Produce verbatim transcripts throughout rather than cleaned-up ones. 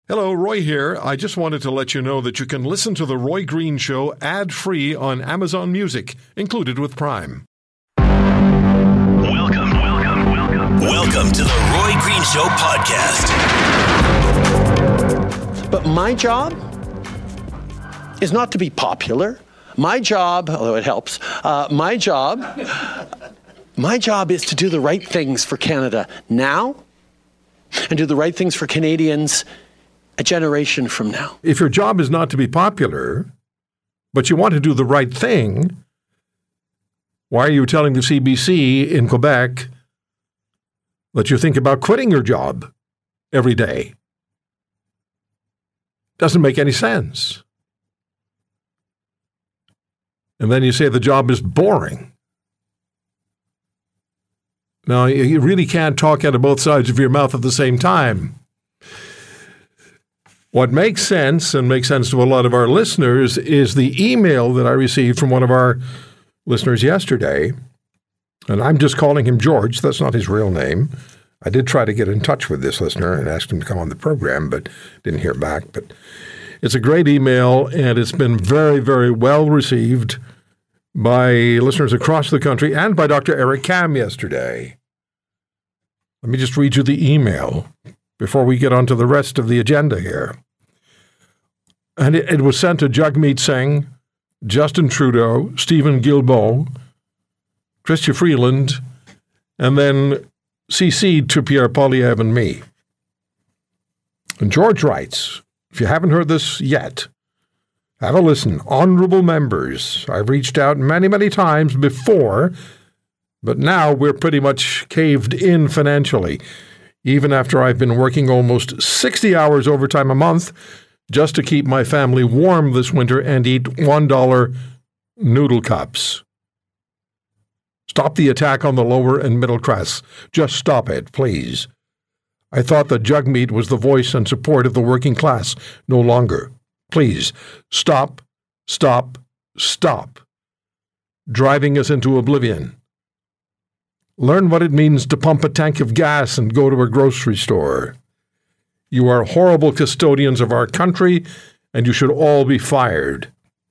Hello, Roy here. I just wanted to let you know that you can listen to The Roy Green Show ad-free on Amazon Music, included with Prime. Welcome, welcome, welcome. Welcome to The Roy Green Show podcast. But my job is not to be popular. My job, although it helps, uh, my job, my job is to do the right things for Canada now and do the right things for Canadians a generation from now. If your job is not to be popular, but you want to do the right thing, why are you telling the C B C in Quebec that you think about quitting your job every day? Doesn't make any sense. And then you say the job is boring. Now, you really can't talk out of both sides of your mouth at the same time. What makes sense, and makes sense to a lot of our listeners, is the email that I received from one of our listeners yesterday. And I'm just calling him George. That's not his real name. I did try to get in touch with this listener and asked him to come on the program, but didn't hear back. But it's a great email, and it's been very, very well received by listeners across the country and by Doctor Eric Kam yesterday. Let me just read you the email before we get on to the rest of the agenda here. And it, it was sent to Jagmeet Singh, Justin Trudeau, Stephen Guilbeault, Chrystia Freeland, and then C C'd to Pierre Poilievre and me. And George writes, if you haven't heard this yet, have a listen. Honorable members, I've reached out many, many times before, but now we're pretty much caved in financially, even after I've been working almost sixty hours overtime a month just to keep my family warm this winter and eat one dollar noodle cups. Stop the attack on the lower and middle class. Just stop it, please. I thought that Jagmeet was the voice and support of the working class. No longer. Please, stop, stop, stop. Driving us into oblivion. Learn what it means to pump a tank of gas and go to a grocery store. You are horrible custodians of our country, and you should all be fired.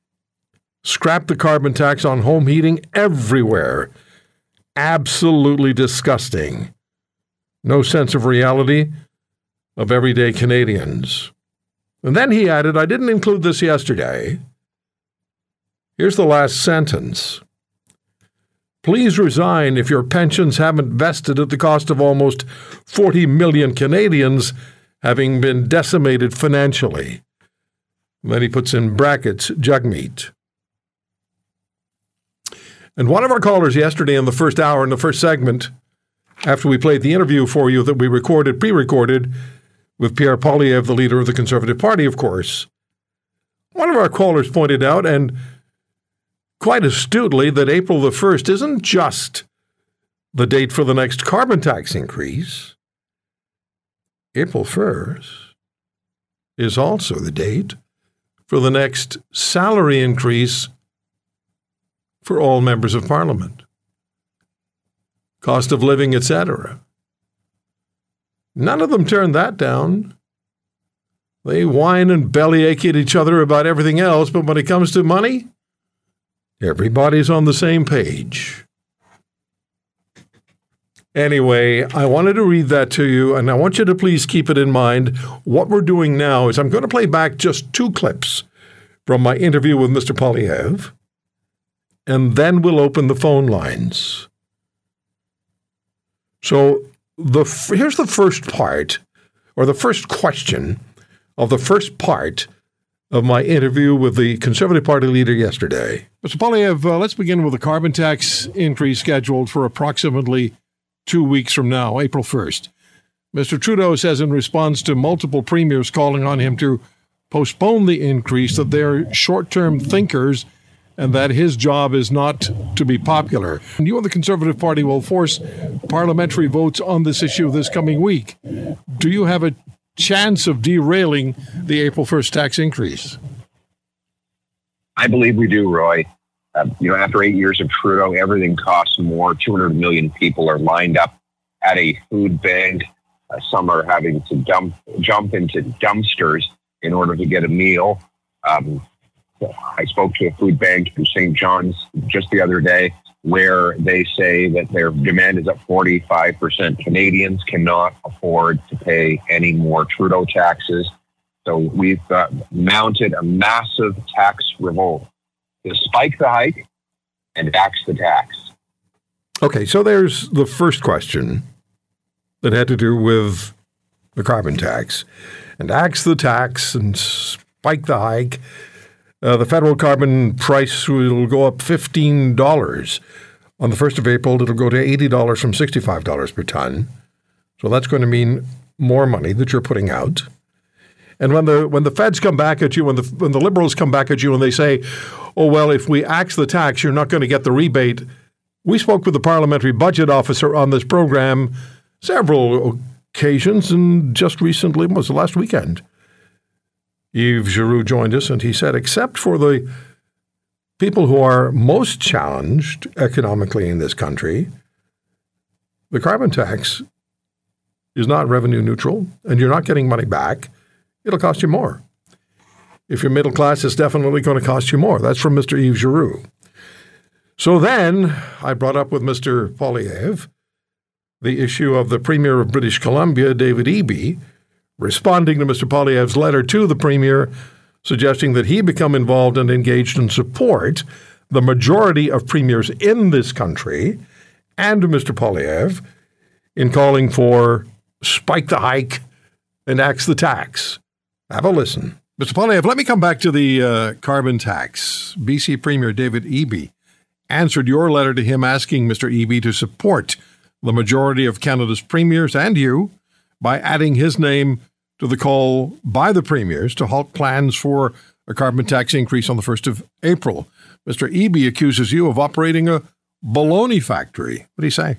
Scrap the carbon tax on home heating everywhere. Absolutely disgusting. No sense of reality of everyday Canadians. And then he added, I didn't include this yesterday. Here's the last sentence. Please resign if your pensions haven't vested at the cost of almost forty million Canadians having been decimated financially. And then he puts in brackets, Jagmeet. And one of our callers yesterday in the first hour, in the first segment, after we played the interview for you that we recorded, pre-recorded, with Pierre Poilievre, the leader of the Conservative Party, of course, one of our callers pointed out, and quite astutely, that April the first isn't just the date for the next carbon tax increase. April first is also the date for the next salary increase for all members of Parliament. Cost of living, et cetera. None of them turned that down. They whine and bellyache at each other about everything else, but when it comes to money, everybody's on the same page. Anyway, I wanted to read that to you, and I want you to please keep it in mind. What we're doing now is I'm going to play back just two clips from my interview with Mister Poilievre, and then we'll open the phone lines. So the here's the first part, or the first question of the first part of my interview with the Conservative Party leader yesterday. Mister Poilievre, uh, let's begin with the carbon tax increase scheduled for approximately two weeks from now, April first. Mister Trudeau says in response to multiple premiers calling on him to postpone the increase that they're short-term thinkers and that his job is not to be popular. And you and the Conservative Party will force parliamentary votes on this issue this coming week. Do you have a chance of derailing the April first tax increase? I believe we do, Roy. Uh, you know, after eight years of Trudeau, everything costs more. two hundred million people are lined up at a food bank. Uh, some are having to dump, jump into dumpsters in order to get a meal. Um, I spoke to a food bank in Saint John's just the other day where they say that their demand is up forty-five percent. Canadians cannot afford to pay any more Trudeau taxes. So we've uh, mounted a massive tax revolt to spike the hike and axe the tax. Okay, so there's the first question that had to do with the carbon tax. And axe the tax and spike the hike. Uh, the federal carbon price will go up fifteen dollars. On the first of April, it'll go to eighty dollars from sixty-five dollars per ton. So that's going to mean more money that you're putting out. And when the when the feds come back at you, when the when the Liberals come back at you and they say, oh, well, if we axe the tax, you're not going to get the rebate. We spoke with the parliamentary budget officer on this program several occasions, and just recently, was the last weekend, Yves Giroux joined us, and he said, except for the people who are most challenged economically in this country, the carbon tax is not revenue neutral, and you're not getting money back. It'll cost you more. If you're middle class, it's definitely going to cost you more. That's from Mister Yves Giroux. So then I brought up with Mister Poilievre the issue of the Premier of British Columbia, David Eby, responding to Mister Poilievre's letter to the Premier, suggesting that he become involved and engaged in support the majority of premiers in this country, and Mister Poilievre in calling for spike the hike and axe the tax. Have a listen. Mister Poilievre, let me come back to the uh, carbon tax. B C Premier David Eby answered your letter to him asking Mister Eby to support the majority of Canada's premiers and you by adding his name to the call by the premiers to halt plans for a carbon tax increase on the first of April. Mister Eby accuses you of operating a baloney factory. What do you say?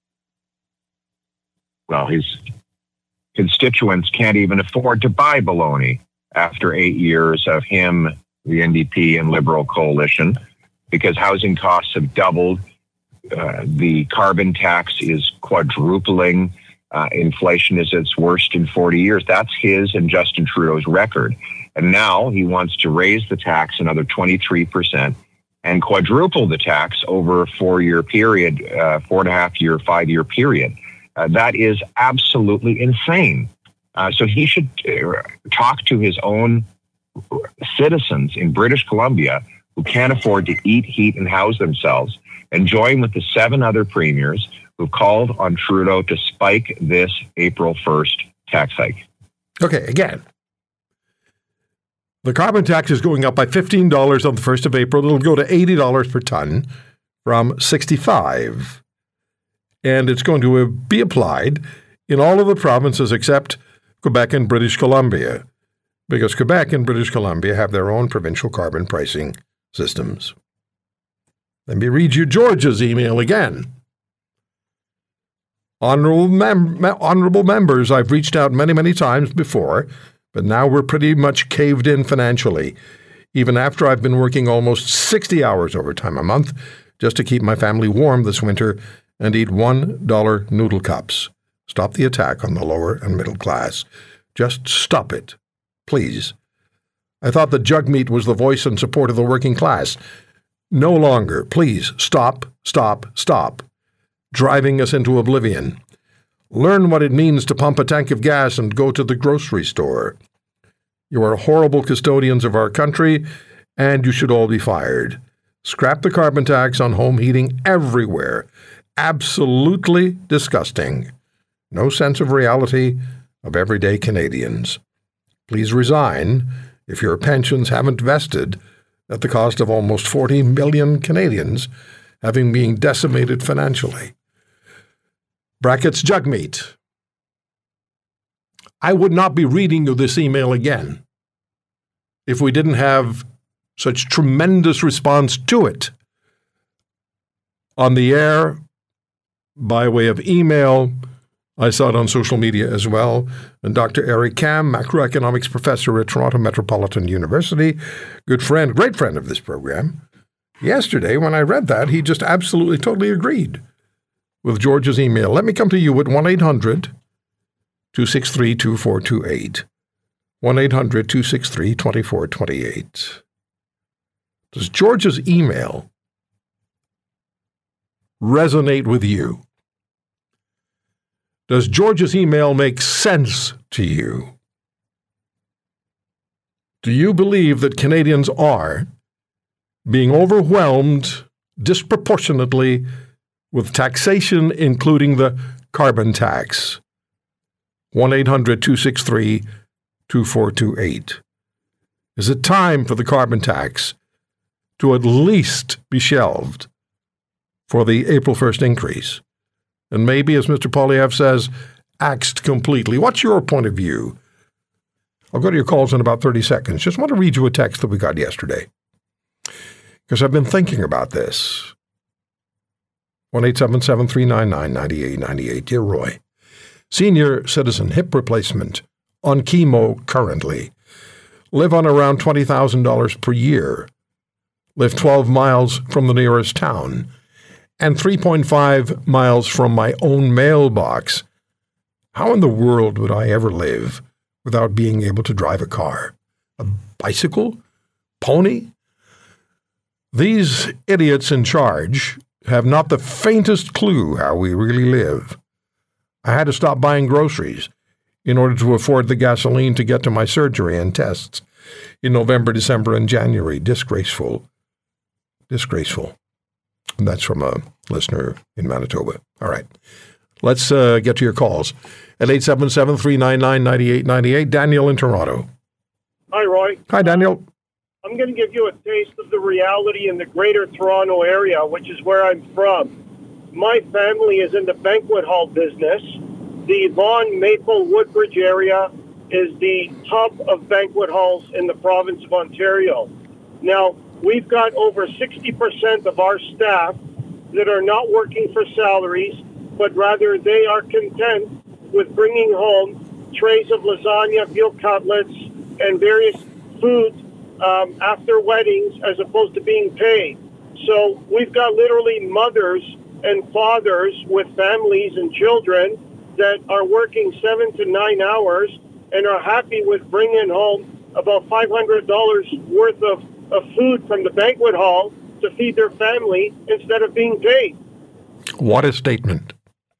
Well, his constituents can't even afford to buy baloney after eight years of him, the N D P and Liberal coalition, because housing costs have doubled. Uh, the carbon tax is quadrupling. Uh, inflation is its worst in forty years. That's his and Justin Trudeau's record. And now he wants to raise the tax another twenty-three percent and quadruple the tax over a four-year period, uh, four and a half year, five-year period. Uh, that is absolutely insane. Uh, so he should uh, talk to his own citizens in British Columbia who can't afford to eat, heat, and house themselves, and join with the seven other premiers who called on Trudeau to spike this April first tax hike. Okay, again, the carbon tax is going up by fifteen dollars on the first of April. It'll go to eighty dollars per ton from sixty-five dollars. And it's going to be applied in all of the provinces except Quebec and British Columbia, because Quebec and British Columbia have their own provincial carbon pricing systems. Let me read you George's email again. Honorable, mem- honorable members, I've reached out many, many times before, but now we're pretty much caved in financially, even after I've been working almost sixty hours overtime a month just to keep my family warm this winter and eat one dollar noodle cups. Stop the attack on the lower and middle class. Just stop it, please. I thought that Jugmeat was the voice and support of the working class. No longer. Please stop, stop, stop. Driving us into oblivion. Learn what it means to pump a tank of gas and go to the grocery store. You are horrible custodians of our country, and you should all be fired. Scrap the carbon tax on home heating everywhere. Absolutely disgusting. No sense of reality of everyday Canadians. Please resign if your pensions haven't vested at the cost of almost forty million Canadians having been decimated financially. Brackets Jugmeat. I would not be reading you this email again if we didn't have such tremendous response to it on the air, by way of email. I saw it on social media as well. And Doctor Eric Kam, macroeconomics professor at Toronto Metropolitan University, good friend, great friend of this program. Yesterday, when I read that, he just absolutely, totally agreed with George's email. Let me come to you at one eight hundred two six three, two four two eight. one eight hundred, two six three, two four two eight. Does George's email resonate with you? Does George's email make sense to you? Do you believe that Canadians are being overwhelmed disproportionately with taxation, including the carbon tax? one eight hundred, two six three, two four two eight. Is it time for the carbon tax to at least be shelved for the April first increase? And maybe, as Mister Poilievre says, axed completely. What's your point of view? I'll go to your calls in about thirty seconds. Just want to read you a text that we got yesterday, because I've been thinking about this. one eight seven seven, three nine nine, nine eight nine eight. Dear Roy, senior citizen, hip replacement, on chemo currently. Live on around twenty thousand dollars per year. Live twelve miles from the nearest town and three point five miles from my own mailbox. How in the world would I ever live without being able to drive a car? A bicycle? Pony? These idiots in charge have not the faintest clue how we really live. I had to stop buying groceries in order to afford the gasoline to get to my surgery and tests in November, December, and January. Disgraceful. Disgraceful. And that's from a listener in Manitoba. All right. Let's uh, get to your calls at eight seven seven, three nine nine, nine eight nine eight. Daniel in Toronto. Hi, Roy. Hi, Daniel. I'm going to give you a taste of the reality in the Greater Toronto area, which is where I'm from. My family is in the banquet hall business. The Vaughan Maple Woodbridge area is the hub of banquet halls in the province of Ontario. Now, we've got over sixty percent of our staff that are not working for salaries, but rather they are content with bringing home trays of lasagna, veal cutlets, and various foods um, after weddings as opposed to being paid. So we've got literally mothers and fathers with families and children that are working seven to nine hours and are happy with bringing home about five hundred dollars worth of, of food from the banquet hall to feed their family instead of being paid. What a statement.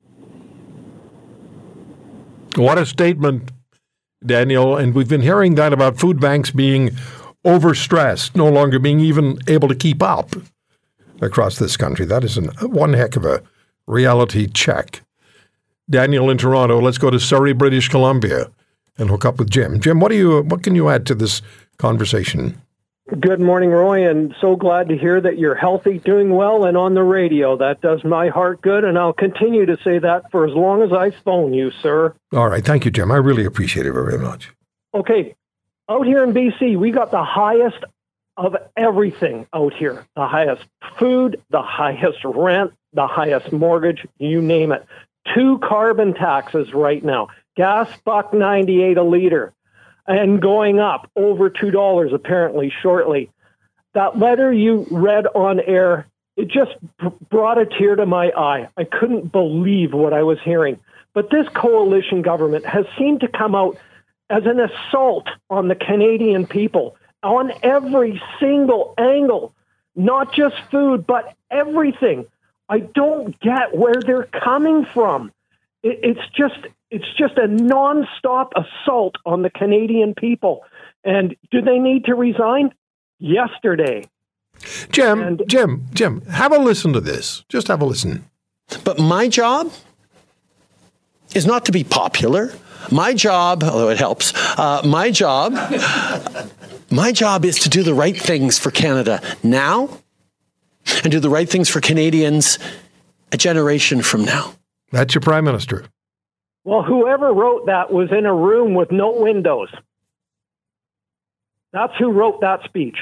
What a statement, Daniel. And we've been hearing that about food banks being overstressed, no longer being even able to keep up across this country. That is an, one heck of a reality check. Daniel in Toronto. Let's go to Surrey, British Columbia, and hook up with Jim. Jim, what do you? What can you add to this conversation? Good morning, Roy, and so glad to hear that you're healthy, doing well, and on the radio. That does my heart good, and I'll continue to say that for as long as I phone you, sir. All right. Thank you, Jim. I really appreciate it very much. Okay. Out here in B C, we got the highest of everything out here. The highest food, the highest rent, the highest mortgage, you name it. Two carbon taxes right now. Gas, buck ninety-eight a liter. And going up over two dollars apparently shortly. That letter you read on air, it just brought a tear to my eye. I couldn't believe what I was hearing. But this coalition government has seemed to come out as an assault on the Canadian people on every single angle, not just food, but everything. I don't get where they're coming from. It, it's just... It's just a nonstop assault on the Canadian people. And do they need to resign? Yesterday. Jim, and, Jim, Jim, have a listen to this. Just have a listen. But my job is not to be popular. My job, although it helps, uh, my job, my job is to do the right things for Canada now and do the right things for Canadians a generation from now. That's your Prime Minister. Well, whoever wrote that was in a room with no windows. That's who wrote that speech.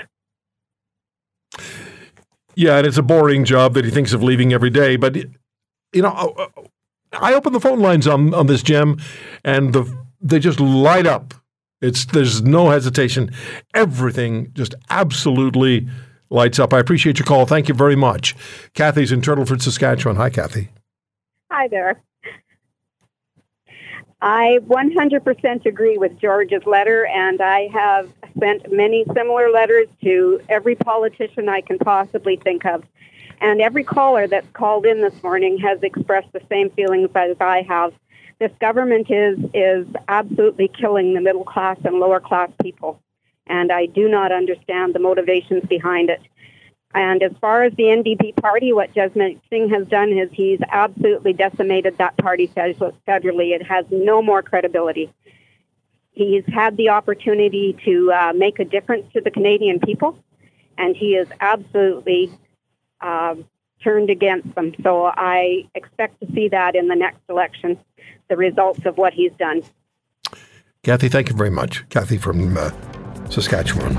Yeah, and it's a boring job that he thinks of leaving every day. But, you know, I open the phone lines on, on this, Jim, and the they just light up. It's There's no hesitation. Everything just absolutely lights up. I appreciate your call. Thank you very much. Kathy's in Turtleford, Saskatchewan. Hi, Kathy. Hi there. I one hundred percent agree with George's letter, and I have sent many similar letters to every politician I can possibly think of. And every caller that's called in this morning has expressed the same feelings as I have. This government is is absolutely killing the middle class and lower class people, and I do not understand the motivations behind it. And as far as the N D P party, what Jasmeet Singh has done is he's absolutely decimated that party federally. It has no more credibility. He's had the opportunity to uh, make a difference to the Canadian people, and he is absolutely uh, turned against them. So I expect to see that in the next election, the results of what he's done. Kathy, thank you very much. Kathy from uh, Saskatchewan.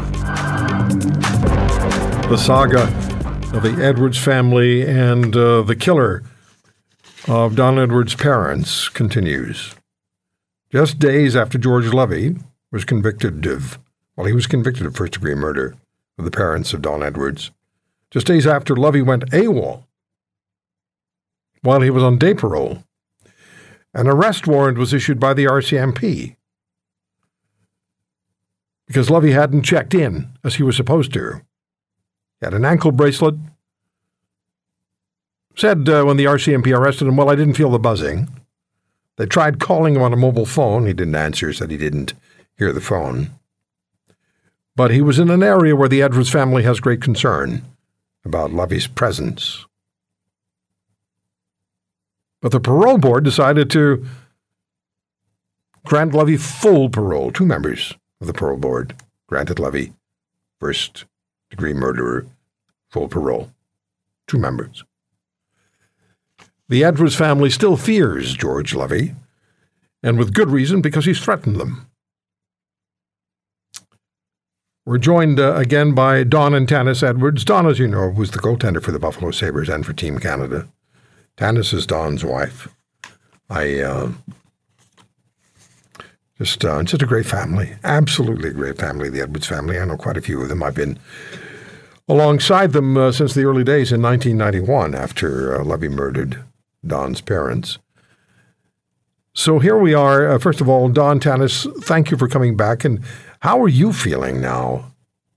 The saga of the Edwards family and uh, the killer of Don Edwards' parents continues. Just days after George Levy was convicted of, well, he was convicted of first-degree murder of the parents of Don Edwards. Just days after Levy went AWOL while he was on day parole, an arrest warrant was issued by the R C M P because Levy hadn't checked in as he was supposed to. He had an ankle bracelet. Said uh, when the R C M P arrested him, well, I didn't feel the buzzing. They tried calling him on a mobile phone. He didn't answer, said he didn't hear the phone. But he was in an area where the Edwards family has great concern about Levy's presence. But the parole board decided to grant Levy full parole. Two members of the parole board granted Levy first-degree murderer full parole. Two members. The Edwards family still fears George Levy, and with good reason, because he's threatened them. We're joined uh, again by Dawn and Tanis Edwards. Dawn, as you know, was the goaltender for the Buffalo Sabres and for Team Canada. Tanis is Dawn's wife. I uh, just uh, just a great family, absolutely a great family, the Edwards family. I know quite a few of them. I've been alongside them uh, since the early days in nineteen ninety-one after uh, Levy murdered Don's parents. So here we are. Uh, first of all, Dawn, Tanis, thank you for coming back. And how are you feeling now?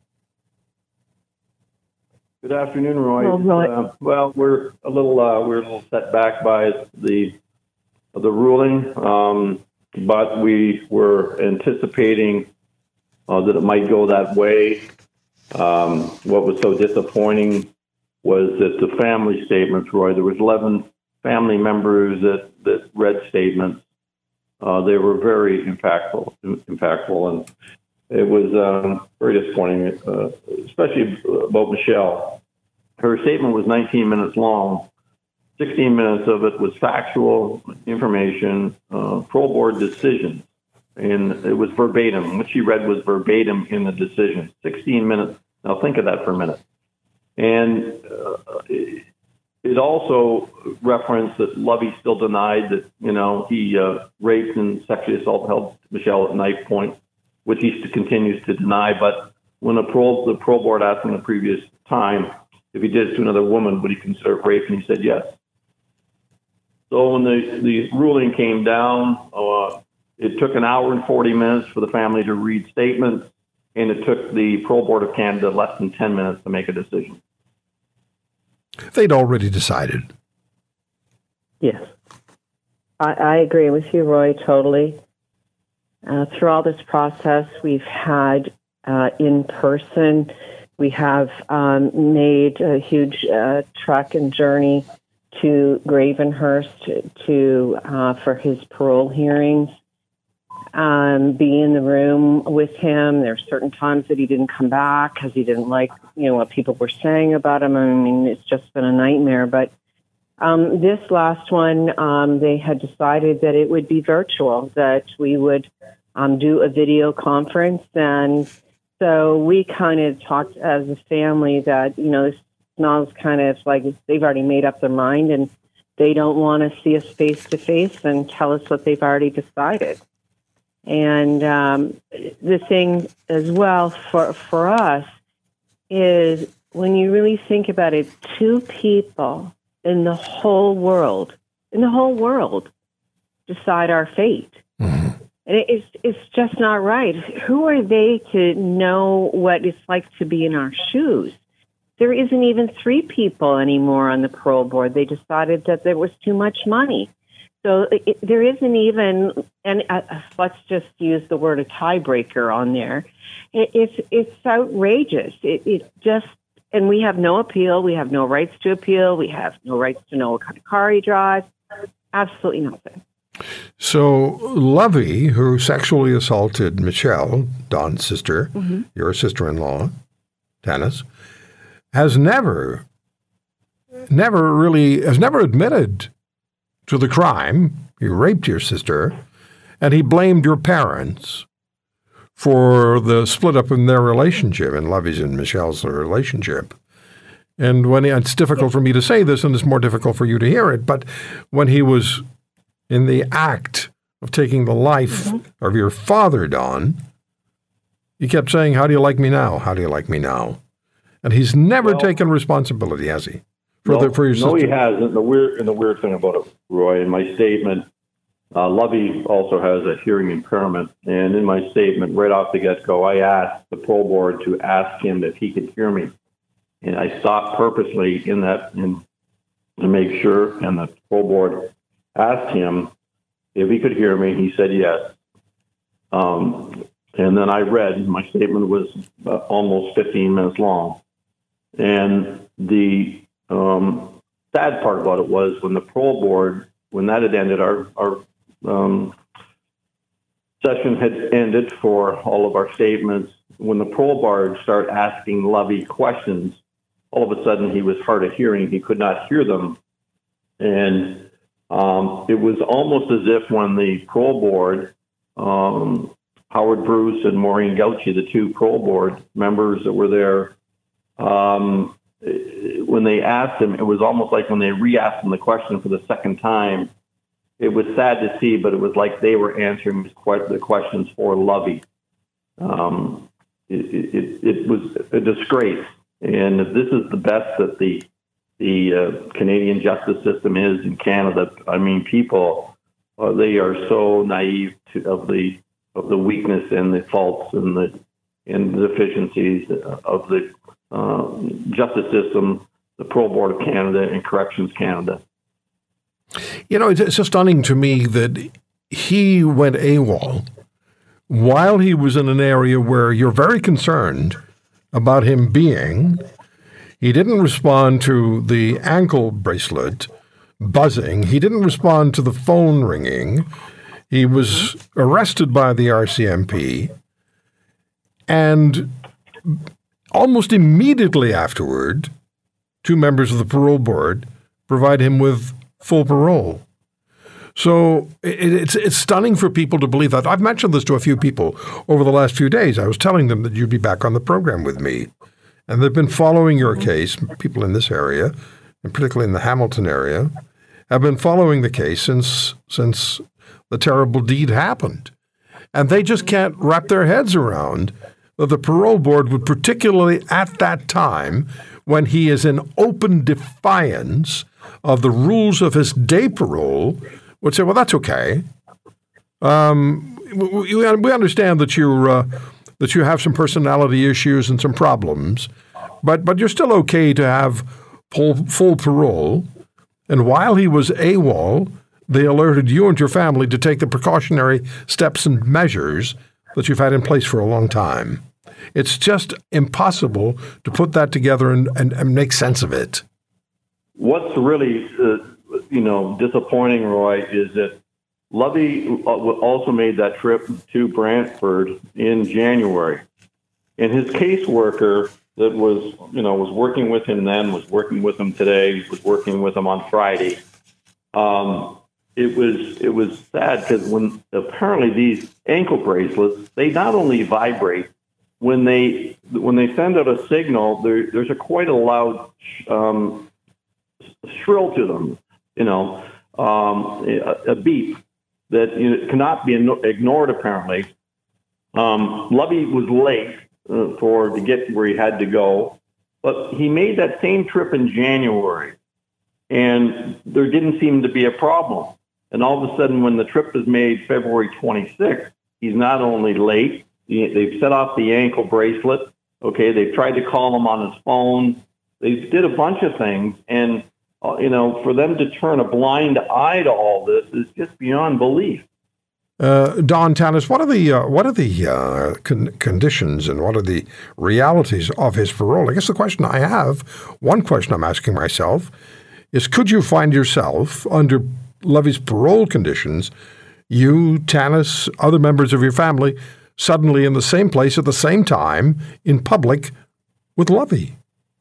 Good afternoon, Roy. Well, Roy. Uh, well, we're a little uh, we're a little set back by the the ruling, um, but we were anticipating uh, that it might go that way. Um, what was so disappointing was that the family statements, Roy. There was eleven family members that that read statements. Uh, they were very impactful, impactful, and it was um, very disappointing, uh, especially about Michelle. Her statement was nineteen minutes long. sixteen minutes of it was factual information, uh, parole board decisions, and it was verbatim. What she read was verbatim in the decision. sixteen minutes. Now think of that for a minute. And uh, it, it also referenced that Levy still denied that, you know, he uh, raped and sexually assaulted held Michelle at knife point, which he continues to deny. But when the parole, the parole board asked him the previous time if he did it to another woman, would he consider it rape? And he said yes. So when the, the ruling came down, uh, it took an hour and forty minutes for the family to read statements, and it took the Parole Board of Canada less than ten minutes to make a decision. They'd already decided. Yes. I, I agree with you, Roy, totally. Uh, through all this process, we've had uh, in person, we have um, made a huge uh, trek and journey to Gravenhurst to uh, for his parole hearings. Um, be in the room with him. There are certain times that he didn't come back because he didn't like, you know, what people were saying about him. I mean, it's just been a nightmare. But um, this last one, um, they had decided that it would be virtual, that we would um, do a video conference. And so we kind of talked as a family that, you know, this smells kind of like they've already made up their mind and they don't want to see us face to face and tell us what they've already decided. And um, the thing as well for for us is when you really think about it, two people in the whole world, in the whole world, decide our fate. And it's, it's just not right. Who are they to know what it's like to be in our shoes? There isn't even three people anymore on the parole board. They decided that there was too much money. So it, there isn't even, and uh, let's just use the word a tiebreaker on there. It, it's it's outrageous. It, it just, and we have no appeal. We have no rights to appeal. We have no rights to know what kind of car he drives. Absolutely nothing. So Lovey, who sexually assaulted Michelle, Don's sister, mm-hmm. your sister-in-law, Dennis, has never, never really, has never admitted to the crime. He raped your sister, and he blamed your parents for the split up in their relationship, in Lovey's and Michelle's relationship. And when it's difficult for me to say this, and it's more difficult for you to hear it, but when he was in the act of taking the life mm-hmm. of your father, Don, he kept saying, "How do you like me now? How do you like me now?" And he's never well, taken responsibility, has he? For, no, the, for your sister? No, he hasn't. The weird, and the weird thing about it, Roy, in my statement, uh, Lovey also has a hearing impairment. And in my statement, right off the get-go, I asked the parole board to ask him if he could hear me. And I stopped purposely in that in, to make sure, and the parole board asked him if he could hear me. He said yes. Um, and then I read, my statement was uh, almost fifteen minutes long. And the um, sad part about it was when the parole board, when that had ended, our, our um, session had ended for all of our statements. When the parole board started asking Lovey questions, all of a sudden he was hard of hearing. He could not hear them. And um, it was almost as if when the parole board, um, Howard Bruce and Maureen Gauchi, the two parole board members that were there, um, when they asked him, it was almost like when they re-asked him the question for the second time. It was sad to see, but it was like they were answering the questions for Lovey. Um, it, it, it was a disgrace. And this is the best that the the uh, Canadian justice system is in Canada. I mean, people, uh, they are so naive to, of the of the weakness and the faults and the and the deficiencies of the uh, justice system, the Parole Board of Canada, and Corrections Canada. You know, it's, it's just stunning to me that he went AWOL while he was in an area where you're very concerned about him being. He didn't respond to the ankle bracelet buzzing. He didn't respond to the phone ringing. He was arrested by the R C M P. And almost immediately afterward, two members of the parole board provide him with full parole. So it, it's it's stunning for people to believe that. I've mentioned this to a few people over the last few days. I was telling them that you'd be back on the program with me. And they've been following your case, people in this area, and particularly in the Hamilton area, have been following the case since since the terrible deed happened. And they just can't wrap their heads around that the parole board would, particularly at that time, when he is in open defiance of the rules of his day parole, would say, well, that's okay. Um, we, we understand that you're uh, that you have some personality issues and some problems, but but you're still okay to have full, full parole. And while he was AWOL, they alerted you and your family to take the precautionary steps and measures that you've had in place for a long time. It's just impossible to put that together and, and, and make sense of it. What's really, uh, you know, disappointing, Roy, is that Lovey also made that trip to Brantford in January, and his caseworker that was, you know, was working with him then, was working with him today, was working with him on Friday. Um, it was it was sad because when apparently these ankle bracelets, they not only vibrate when they when they send out a signal, there, there's a quite a loud um, shrill to them, you know, um, a, a beep that you know, cannot be ignored, apparently. Um, Lovey was late uh, for to get where he had to go, but he made that same trip in January, and there didn't seem to be a problem. And all of a sudden, when the trip is made February twenty-sixth, he's not only late, they've set off the ankle bracelet. Okay, they've tried to call him on his phone. They did a bunch of things. And, uh, you know, for them to turn a blind eye to all this is just beyond belief. Uh, Don Tanis, what are the uh, what are the uh, con- conditions and what are the realities of his parole? I guess the question I have, one question I'm asking myself, is could you find yourself under Lovey's parole conditions, you, Tanis, other members of your family, suddenly in the same place at the same time in public with Lovey?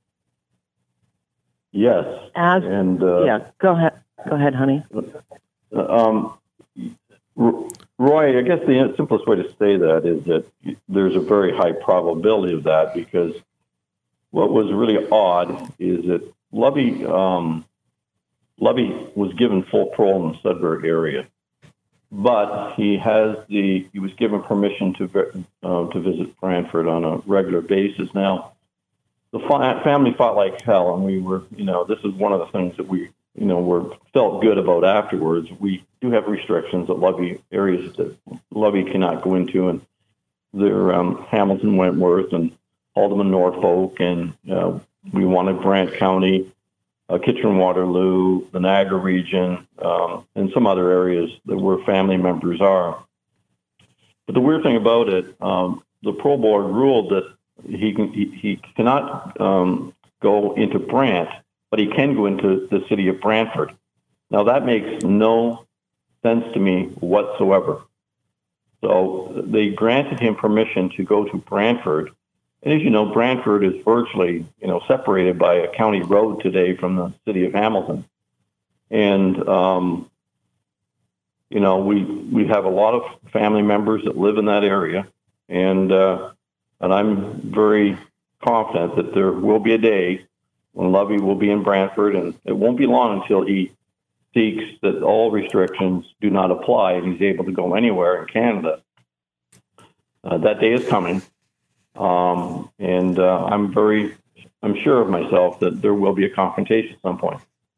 Yes. As, and uh, yeah, go ahead. Go ahead, honey. Um, Roy, I guess the simplest way to say that is that there's a very high probability of that, because what was really odd is that Lovey, um, Lovey was given full parole in the Sudbury area, but he has the he was given permission to uh, to visit Brantford on a regular basis. Now, the family fought like hell, and we were, you know, this is one of the things that we, you know, were felt good about afterwards. We do have restrictions at Lovey, areas that Lovey cannot go into, and they're um, Hamilton, Wentworth, and Haldeman, Norfolk, and uh, we wanted Brant County, uh, Kitchener-Waterloo, the Niagara region, um, and some other areas that where family members are. But the weird thing about it, um, the parole board ruled that he can, he, he cannot um, go into Brant, but he can go into the city of Brantford. Now, that makes no sense to me whatsoever. So they granted him permission to go to Brantford. And as you know, Brantford is virtually, you know, separated by a county road today from the city of Hamilton. And, um, you know, we, we have a lot of family members that live in that area. And, uh, and I'm very confident that there will be a day when Lovey will be in Brantford, and it won't be long until he seeks that all restrictions do not apply and he's able to go anywhere in Canada. Uh, that day is coming, um, and uh, I'm very, I'm sure of myself that there will be a confrontation at some point.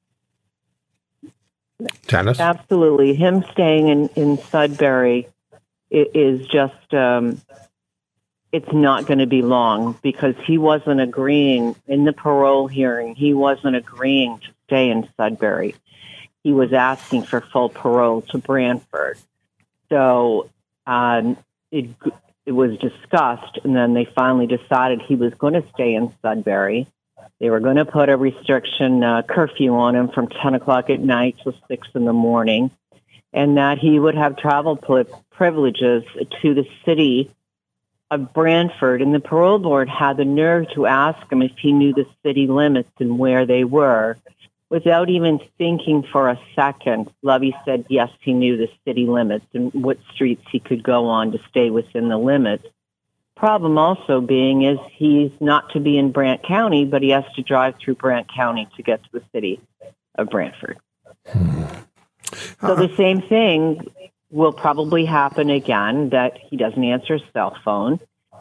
Tanis? Absolutely. Him staying in, in Sudbury is just, um, it's not going to be long, because he wasn't agreeing in the parole hearing. He wasn't agreeing to stay in Sudbury. He was asking for full parole to Brantford. So um, it it was discussed, and then they finally decided he was going to stay in Sudbury. They were going to put a restriction uh, curfew on him from ten o'clock at night to six in the morning, and that he would have travel privileges to the city of Brantford. And the parole board had the nerve to ask him if he knew the city limits and where they were. Without even thinking for a second, Lovey said yes, he knew the city limits and what streets he could go on to stay within the limits. Problem also being is he's not to be in Brant County, but he has to drive through Brant County to get to the city of Brantford. Hmm. Uh, so the same thing will probably happen again, that he doesn't answer his cell phone.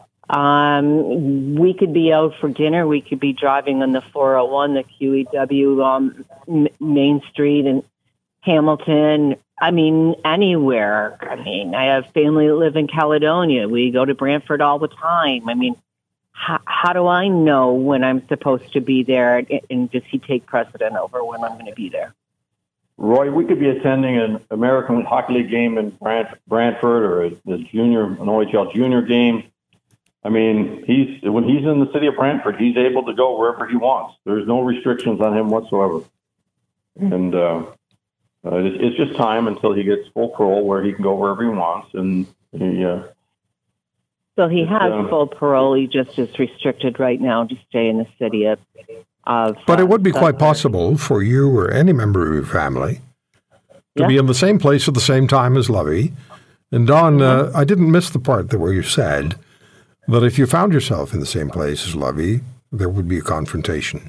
Um, we could be out for dinner. We could be driving on the four oh one, the Q E W um, M- Main Street in Hamilton. I mean, anywhere. I mean, I have family that live in Caledonia. We go to Brantford all the time. I mean, how, how do I know when I'm supposed to be there, and, and does he take precedent over when I'm going to be there? Roy, we could be attending an American Hockey League game in Brant- Brantford or a, a junior, an O H L junior game. I mean, he's when he's in the city of Brantford, he's able to go wherever he wants. There's no restrictions on him whatsoever. And uh, uh, it's, it's just time until he gets full parole where he can go wherever he wants. And he, uh, so he has uh, full parole. He just is restricted right now to stay in the city of. of but it would be uh, quite possible for you or any member of your family to yeah. be in the same place at the same time as Lovey. And Don, mm-hmm. uh, I didn't miss the part that where you said that if you found yourself in the same place as Lovey, there would be a confrontation.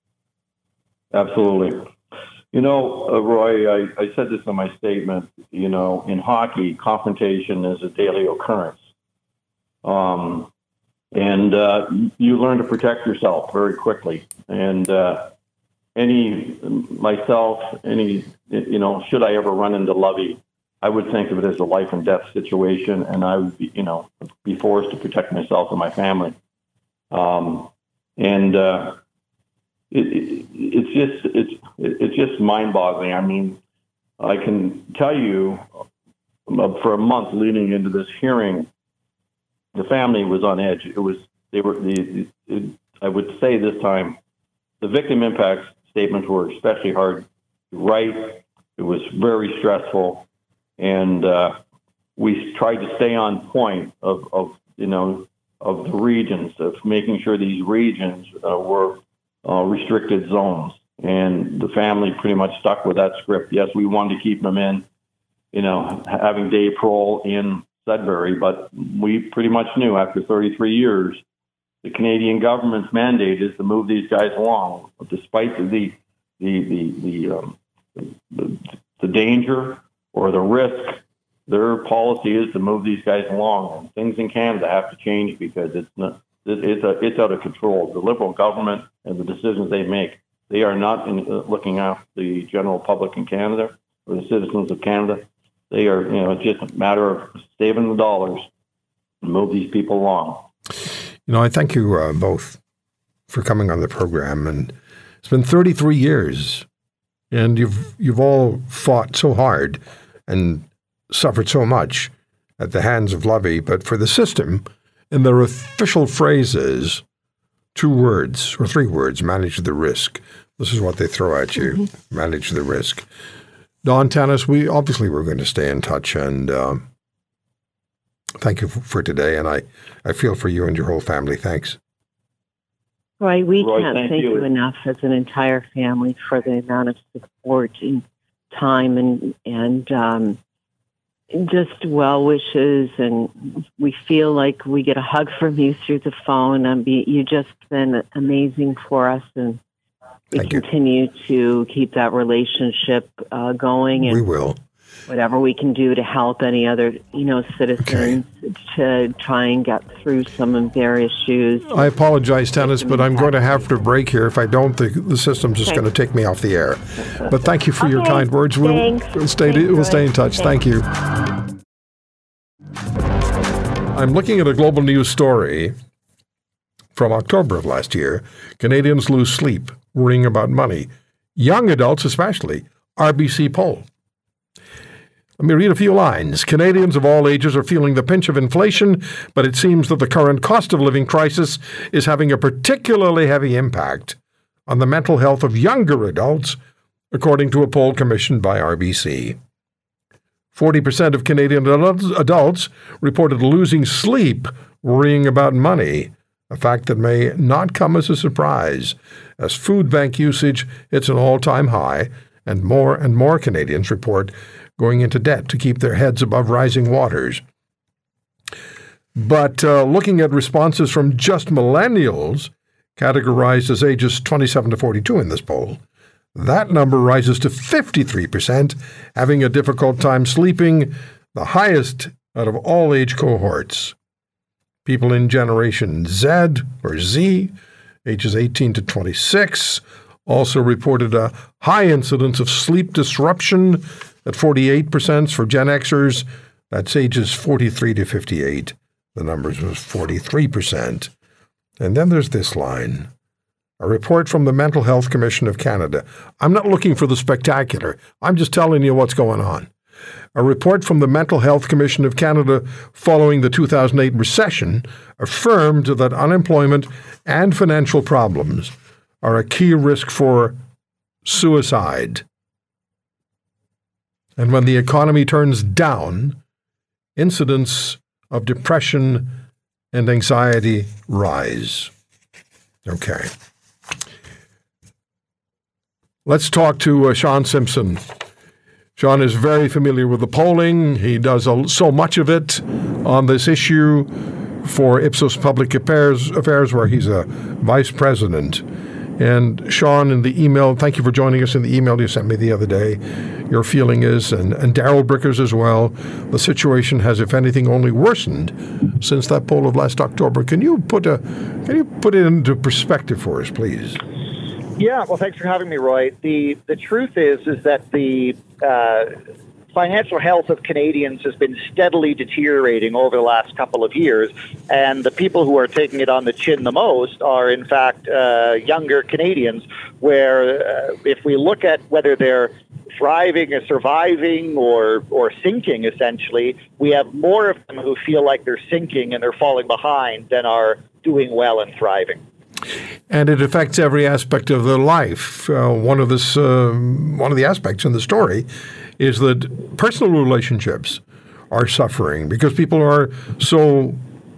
Absolutely. You know, uh, Roy, I, I said this in my statement, you know, in hockey, confrontation is a daily occurrence. Um, and uh, you learn to protect yourself very quickly. And uh, any myself, any you know, should I ever run into Lovey, I would think of it as a life and death situation, and I would be, you know, be forced to protect myself and my family. Um, and uh, it, it, it's just it's it's just mind-boggling. I mean, I can tell you, for a month leading into this hearing, the family was on edge. It was they were the, the I would say this time, the victim impact statements were especially hard to write. It was very stressful, and uh, we tried to stay on point of, of you know of the regions, of making sure these regions uh, were uh, restricted zones. And the family pretty much stuck with that script. Yes, we wanted to keep them in, you know, having day parole in Sudbury, but we pretty much knew after thirty-three years, the Canadian government's mandate is to move these guys along, despite the the the the, um, the, the danger or the risk. Their policy is to move these guys along, and things in Canada have to change because it's not it's a, it's out of control. The Liberal government and the decisions they make, they are not in, uh, looking after the general public in Canada or the citizens of Canada. They are, you know, it's just a matter of saving the dollars and move these people along. You know, I thank you uh, both for coming on the program, and it's been thirty-three years, and you've you've all fought so hard and suffered so much at the hands of Lovey, but for the system, in their official phrases, two words or three words: manage the risk. This is what they throw at you: mm-hmm. manage the risk. Dawn Tanis, we obviously we're going to stay in touch, and uh, thank you for today. And I, I feel for you and your whole family. Thanks. Roy, we Roy, can't thank thank you. you enough as an entire family for the amount of support and time and and um, just well wishes. And we feel like we get a hug from you through the phone. And be, you've just been amazing for us, and we Thank you. continue to keep that relationship uh, going. And we will. Whatever we can do to help any other, you know, citizens okay. to try and get through some of their issues. I apologize, Tanis, but I'm going to have to break here. If I don't, the, the system's just okay. going to take me off the air. But thank you for okay. your kind words. We'll, we'll stay Thanks, we'll stay in touch. Thank you. I'm looking at a Global News story from October of last year. Canadians lose sleep, worrying about money. Young adults especially. R B C poll. Let me read a few lines. Canadians of all ages are feeling the pinch of inflation, but it seems that the current cost of living crisis is having a particularly heavy impact on the mental health of younger adults, according to a poll commissioned by R B C. forty percent of Canadian adults reported losing sleep, worrying about money, a fact that may not come as a surprise, as food bank usage hits an all-time high, and more and more Canadians report going into debt to keep their heads above rising waters. But uh, looking at responses from just millennials, categorized as ages twenty-seven to forty-two in this poll, that number rises to fifty-three percent, having a difficult time sleeping, the highest out of all age cohorts. People in Generation Z or Z, ages eighteen to twenty-six, also reported a high incidence of sleep disruption at forty-eight percent. For Gen Xers, that's ages forty-three to fifty-eight. The numbers was forty-three percent. And then there's this line, a report from the Mental Health Commission of Canada. I'm not looking for the spectacular. I'm just telling you what's going on. A report from the Mental Health Commission of Canada following the two thousand eight recession affirmed that unemployment and financial problems are a key risk for suicide. And when the economy turns down, incidents of depression and anxiety rise. Okay. Let's talk to uh, Sean Simpson. Sean is very familiar with the polling. He does a, so much of it on this issue for Ipsos Public Affairs, Affairs, where he's a vice president. And Sean, in the email, thank you for joining us in the email you sent me the other day. Your feeling is, and, and Daryl Brickers as well, the situation has, if anything, only worsened since that poll of last October. Can you put a, can you put it into perspective for us, please? Yeah, well, thanks for having me, Roy. The the truth is is that the uh, financial health of Canadians has been steadily deteriorating over the last couple of years, and the people who are taking it on the chin the most are, in fact, uh, younger Canadians, where uh, if we look at whether they're thriving or surviving or or sinking, essentially, we have more of them who feel like they're sinking and they're falling behind than are doing well and thriving. And it affects every aspect of their life. Uh, one of this, uh, one of the aspects in the story is that personal relationships are suffering because people are so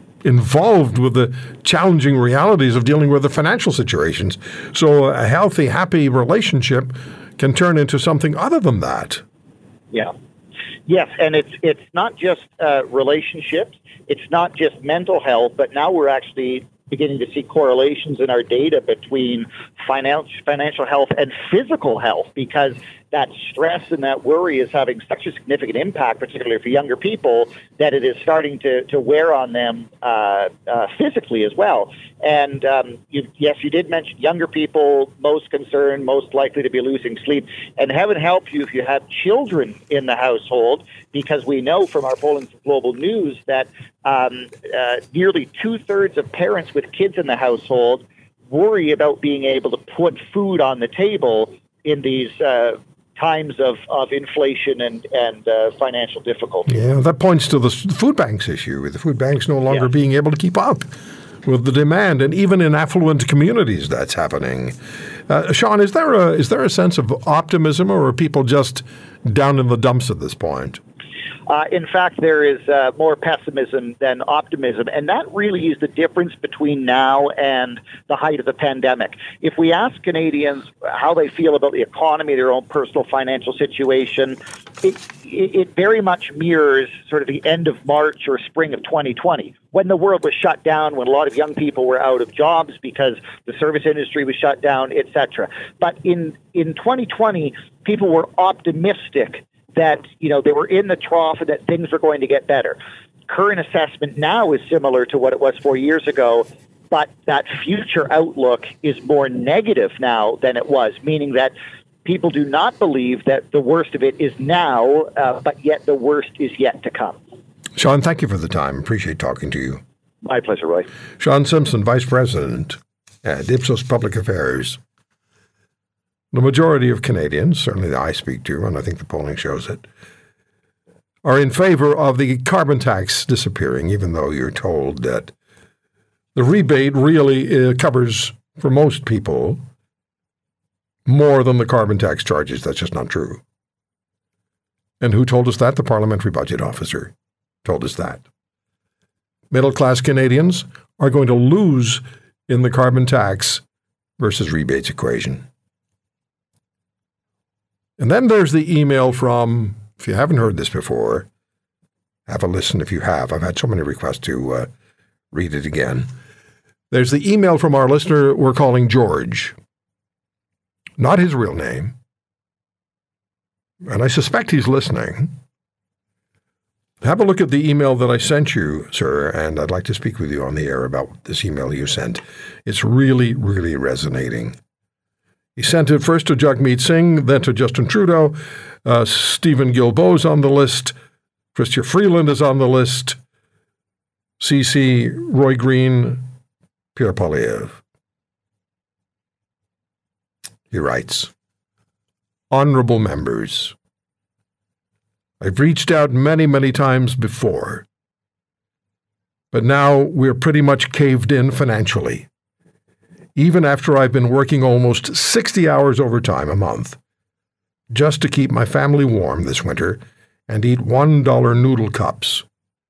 involved with the challenging realities of dealing with the financial situations. So a healthy, happy relationship can turn into something other than that. Yeah. Yes, and it's it's not just uh, relationships, it's not just mental health, but now we're actually beginning to see correlations in our data between financial financial health and physical health, because that stress and that worry is having such a significant impact, particularly for younger people, that it is starting to, to wear on them uh, uh, physically as well. And um, you, yes, you did mention younger people, most concerned, most likely to be losing sleep. And heaven help you if you have children in the household, because we know from our polling from Global News that um, uh, nearly two-thirds of parents with kids in the household worry about being able to put food on the table in these uh, times of, of inflation and, and uh, financial difficulty. Yeah, that points to the food banks issue, with the food banks no longer yeah. being able to keep up with the demand. And even in affluent communities, that's happening. Uh, Sean, is there a is there a sense of optimism, or are people just down in the dumps at this point? Uh, in fact, there is uh, more pessimism than optimism, and that really is the difference between now and the height of the pandemic. If we ask Canadians how they feel about the economy, their own personal financial situation, it, it, it very much mirrors sort of the end of March or spring of twenty twenty, when the world was shut down, when a lot of young people were out of jobs because the service industry was shut down, et cetera. But in, in twenty twenty, people were optimistic that, you know, they were in the trough and that things were going to get better. Current assessment now is similar to what it was four years ago, but that future outlook is more negative now than it was, meaning that people do not believe that the worst of it is now, uh, but yet the worst is yet to come. Sean, thank you for the time. Appreciate talking to you. My pleasure, Roy. Sean Simpson, Vice President at Ipsos Public Affairs. The majority of Canadians, certainly that I speak to, and I think the polling shows it, are in favor of the carbon tax disappearing, even though you're told that the rebate really uh, covers, for most people, more than the carbon tax charges. That's just not true. And who told us that? The Parliamentary Budget Officer told us that. Middle-class Canadians are going to lose in the carbon tax versus rebates equation. And then there's the email from, if you haven't heard this before, have a listen if you have. I've had so many requests to uh, read it again. There's the email from our listener we're calling George. Not his real name. And I suspect he's listening. Have a look at the email that I sent you, sir, and I'd like to speak with you on the air about this email you sent. It's really, really resonating. He sent it first to Jagmeet Singh, then to Justin Trudeau. Uh, Stephen Guilbeault's on the list. Chrystia Freeland is on the list. C C, Roy Green, Pierre Poilievre. He writes, Honorable members, I've reached out many, many times before, but now we're pretty much caved in financially. Even after I've been working almost sixty hours overtime a month just to keep my family warm this winter and eat one dollar noodle cups.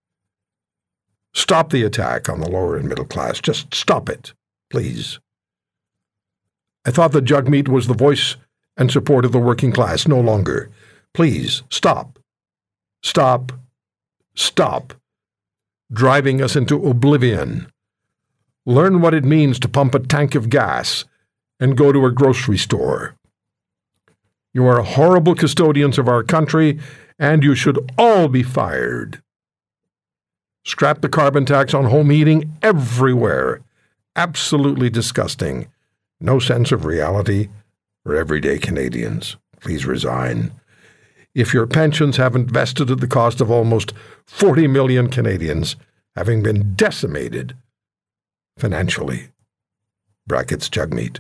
Stop the attack on the lower and middle class. Just stop it, please. I thought that Jagmeet was the voice and support of the working class. No longer. Please, stop. Stop. Stop. Driving us into oblivion. Learn what it means to pump a tank of gas and go to a grocery store. You are horrible custodians of our country, and you should all be fired. Scrap the carbon tax on home heating everywhere. Absolutely disgusting. no sense of reality for everyday Canadians. Please resign. If your pensions haven't vested at the cost of almost forty million Canadians having been decimated financially. Brackets Jugmeat.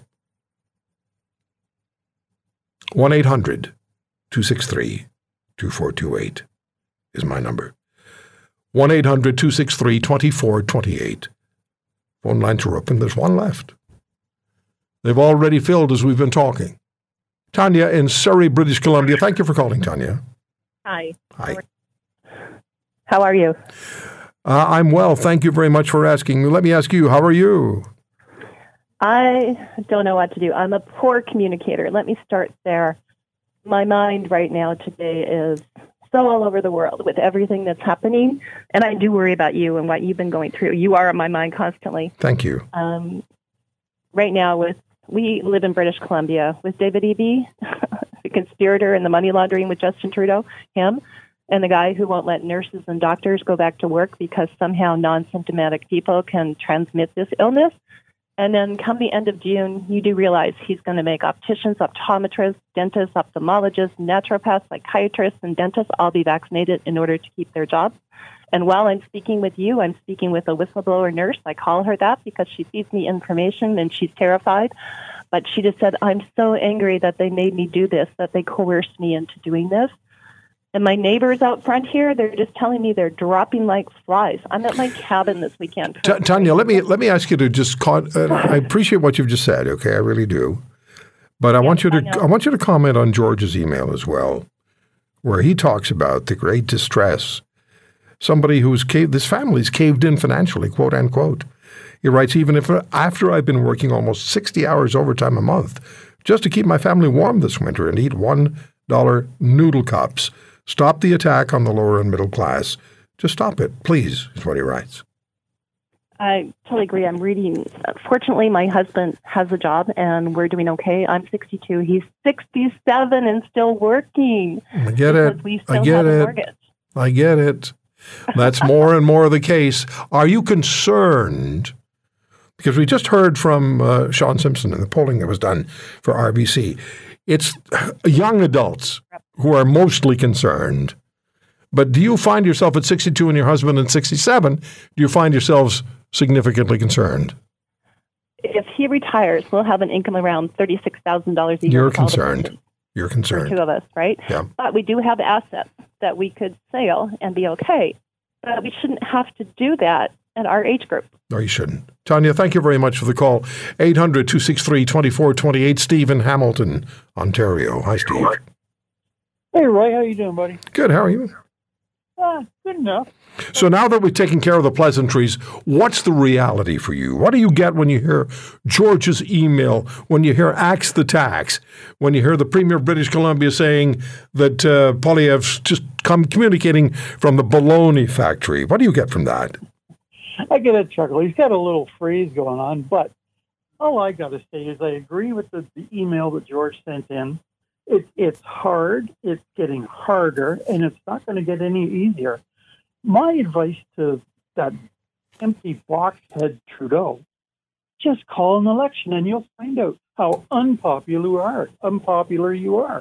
one eight hundred two six three two four two eight is my number. one eight hundred two six three two four two eight. Phone lines are open. There's one left. They've already filled as we've been talking. Tanya in Surrey, British Columbia. Thank you for calling, Tanya. Hi. Hi. How are you? Uh, I'm well. Thank you very much for asking. Let me ask you, how are you? I don't know what to do. I'm a poor communicator. Let me start there. My mind right now today is so all over the world with everything that's happening, and I do worry about you and what you've been going through. You are on my mind constantly. Thank you. Um, right now, with we live in British Columbia with David Eby, the conspirator in the money laundering with Justin Trudeau, him, and the guy who won't let nurses and doctors go back to work because somehow non-symptomatic people can transmit this illness. And then come the end of June, you do realize he's going to make opticians, optometrists, dentists, ophthalmologists, naturopaths, psychiatrists, and dentists all be vaccinated in order to keep their jobs. And while I'm speaking with you, I'm speaking with a whistleblower nurse. I call her that because she feeds me information and she's terrified. But she just said, I'm so angry that they made me do this, that they coerced me into doing this. And my neighbors out front here, they're just telling me they're dropping like flies. I'm at my cabin this weekend. T- Tanya, let me let me ask you to just con- uh, I appreciate what you've just said. Okay, I really do, but I yeah, want you to I, I want you to comment on George's email as well, where he talks about the great distress. Somebody who's caved, this family's caved in financially, quote unquote. He writes, even if after I've been working almost sixty hours overtime a month just to keep my family warm this winter and eat one dollar noodle cups. Stop the attack on the lower and middle class. Just stop it, please, is what he writes. I totally agree. I'm reading. Fortunately, my husband has a job, and we're doing okay. I'm sixty-two. He's sixty-seven and still working. I get it. We still I get have a it. mortgage. I get it. That's more and more the case. Are you concerned? Because we just heard from uh, Sean Simpson in the polling that was done for R B C. It's young adults who are mostly concerned. But do you find yourself at sixty-two and your husband at sixty-seven, do you find yourselves significantly concerned? If he retires, we'll have an income around thirty-six thousand dollars a year. You're concerned. You're concerned. For two of us, right? Yeah. But we do have assets that we could sell and be okay. But we shouldn't have to do that at our age group. No, you shouldn't. Tanya, thank you very much for the call. eight hundred two six three two four two eight. Steve in Hamilton, Ontario. Hi, Steve. Hey, Roy. How you doing, buddy? Good. How are you? Uh, good enough. So now that we've taken care of the pleasantries, what's the reality for you? What do you get when you hear George's email, when you hear Axe the Tax, when you hear the Premier of British Columbia saying that uh, Poilievre's just come communicating from the baloney factory? What do you get from that? I get a chuckle. He's got a little phrase going on, but all I got to say is I agree with the, the email that George sent in. It, it's hard, it's getting harder, and it's not going to get any easier. My advice to that empty boxhead Trudeau, just call an election and you'll find out how unpopular you are. Unpopular you are.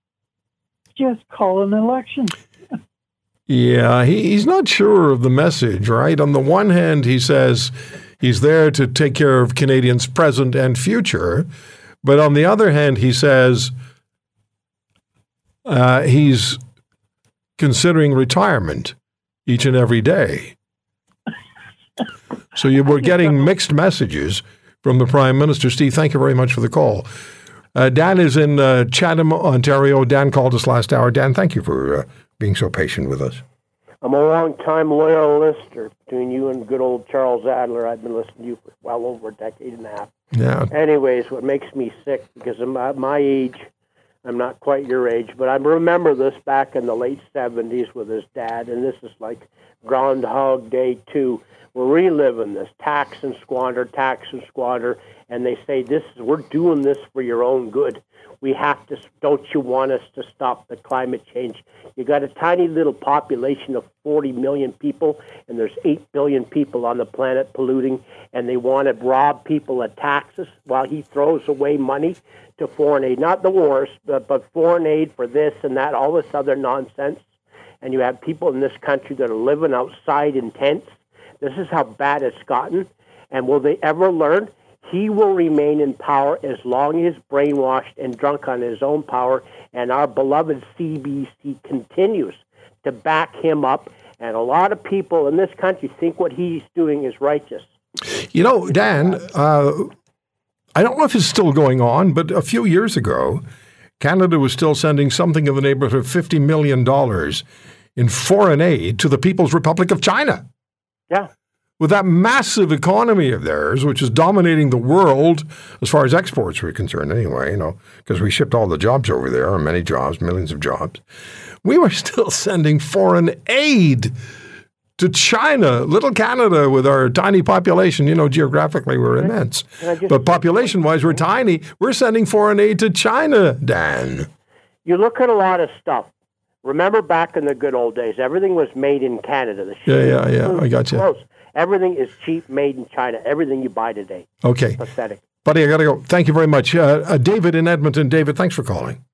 Just call an election. Yeah, he, he's not sure of the message, right? On the one hand, he says he's there to take care of Canadians' present and future. But on the other hand, he says uh, he's considering retirement each and every day. So you were getting mixed messages from the Prime Minister. Steve, thank you very much for the call. Uh, Dan is in uh, Chatham, Ontario. Dan called us last hour. Dan, thank you for uh, being so patient with us. I'm a long-time loyal listener. Between you and good old Charles Adler, I've been listening to you for well over a decade and a half. Yeah. Anyways, what makes me sick, because of my, my age, I'm not quite your age, but I remember this back in the late seventies with his dad, and this is like Groundhog Day two. We're reliving this tax and squander, tax and squander, and they say this is we're doing this for your own good. We have to. Don't you want us to stop the climate change? You got a tiny little population of forty million people, and there's eight billion people on the planet polluting, and they want to rob people of taxes while he throws away money to foreign aid, not the wars, but, but foreign aid for this and that, all this other nonsense. And you have people in this country that are living outside in tents. This is how bad it's gotten. And will they ever learn? He will remain in power as long as he's brainwashed and drunk on his own power. And our beloved C B C continues to back him up. And a lot of people in this country think what he's doing is righteous. You know, Dan, uh, I don't know if it's still going on, but a few years ago, Canada was still sending something in the neighborhood of fifty million dollars in foreign aid to the People's Republic of China. Yeah. With that massive economy of theirs, which is dominating the world as far as exports were concerned anyway, you know, because we shipped all the jobs over there, or many jobs, millions of jobs. We were still sending foreign aid to China, little Canada, with our tiny population. You know, geographically we're immense. But population-wise, we're tiny. We're sending foreign aid to China, Dan. You look at a lot of stuff. Remember back in the good old days, everything was made in Canada. The yeah, yeah, yeah, I got you. Close. Everything is cheap, made in China. Everything you buy today. Okay. Pathetic. Buddy, I got to go. Thank you very much. Uh, uh, David in Edmonton. David, thanks for calling.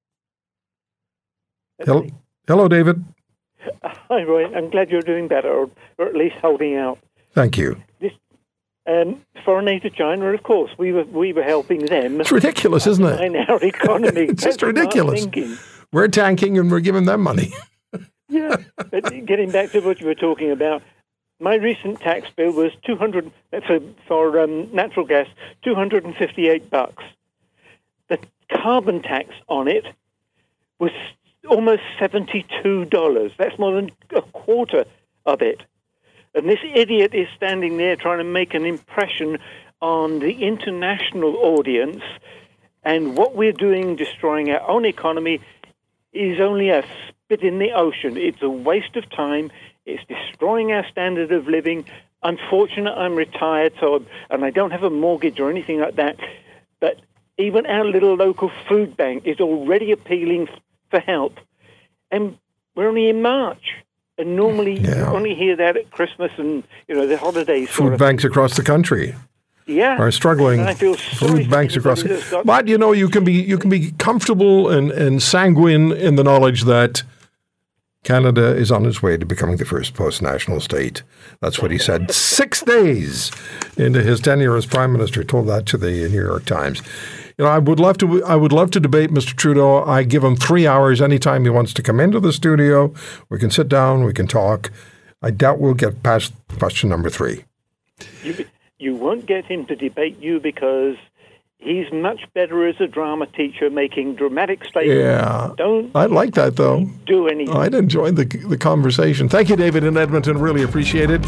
Hello, Hello, David. Hi, Roy. I'm glad you're doing better, or, or at least holding out. Thank you. This um, foreign aid to China, of course, we were we were helping them. It's ridiculous, isn't it? In our economy. It's just ridiculous. We're tanking and we're giving them money. Yeah, but getting back to what you were talking about, my recent tax bill was two hundred for for um, natural gas, two hundred and fifty-eight bucks. The carbon tax on it was almost seventy-two dollars. That's more than a quarter of it. And this idiot is standing there trying to make an impression on the international audience, and what we're doing, destroying our own economy, is only a spit in the ocean. It's a waste of time. It's destroying our standard of living. Unfortunately, I'm retired, so and I don't have a mortgage or anything like that. But even our little local food bank is already appealing for help. And we're only in March. And normally yeah. you only hear that at Christmas and, you know, the holidays. Food banks across the country. Yeah, are struggling. I feel food banks across. But you know, you can be you can be comfortable and, and sanguine in the knowledge that Canada is on its way to becoming the first post-national state. That's what he said six days into his tenure as prime minister. Told that to the New York Times. You know, I would love to. I would love to debate Mister Trudeau. I give him three hours anytime he wants to come into the studio. We can sit down. We can talk. I doubt we'll get past question number three. You, you won't get him to debate you because he's much better as a drama teacher, making dramatic statements. Yeah, don't. I like that though. Do anything. I'd enjoy the the conversation. Thank you, David in Edmonton. Really appreciate it.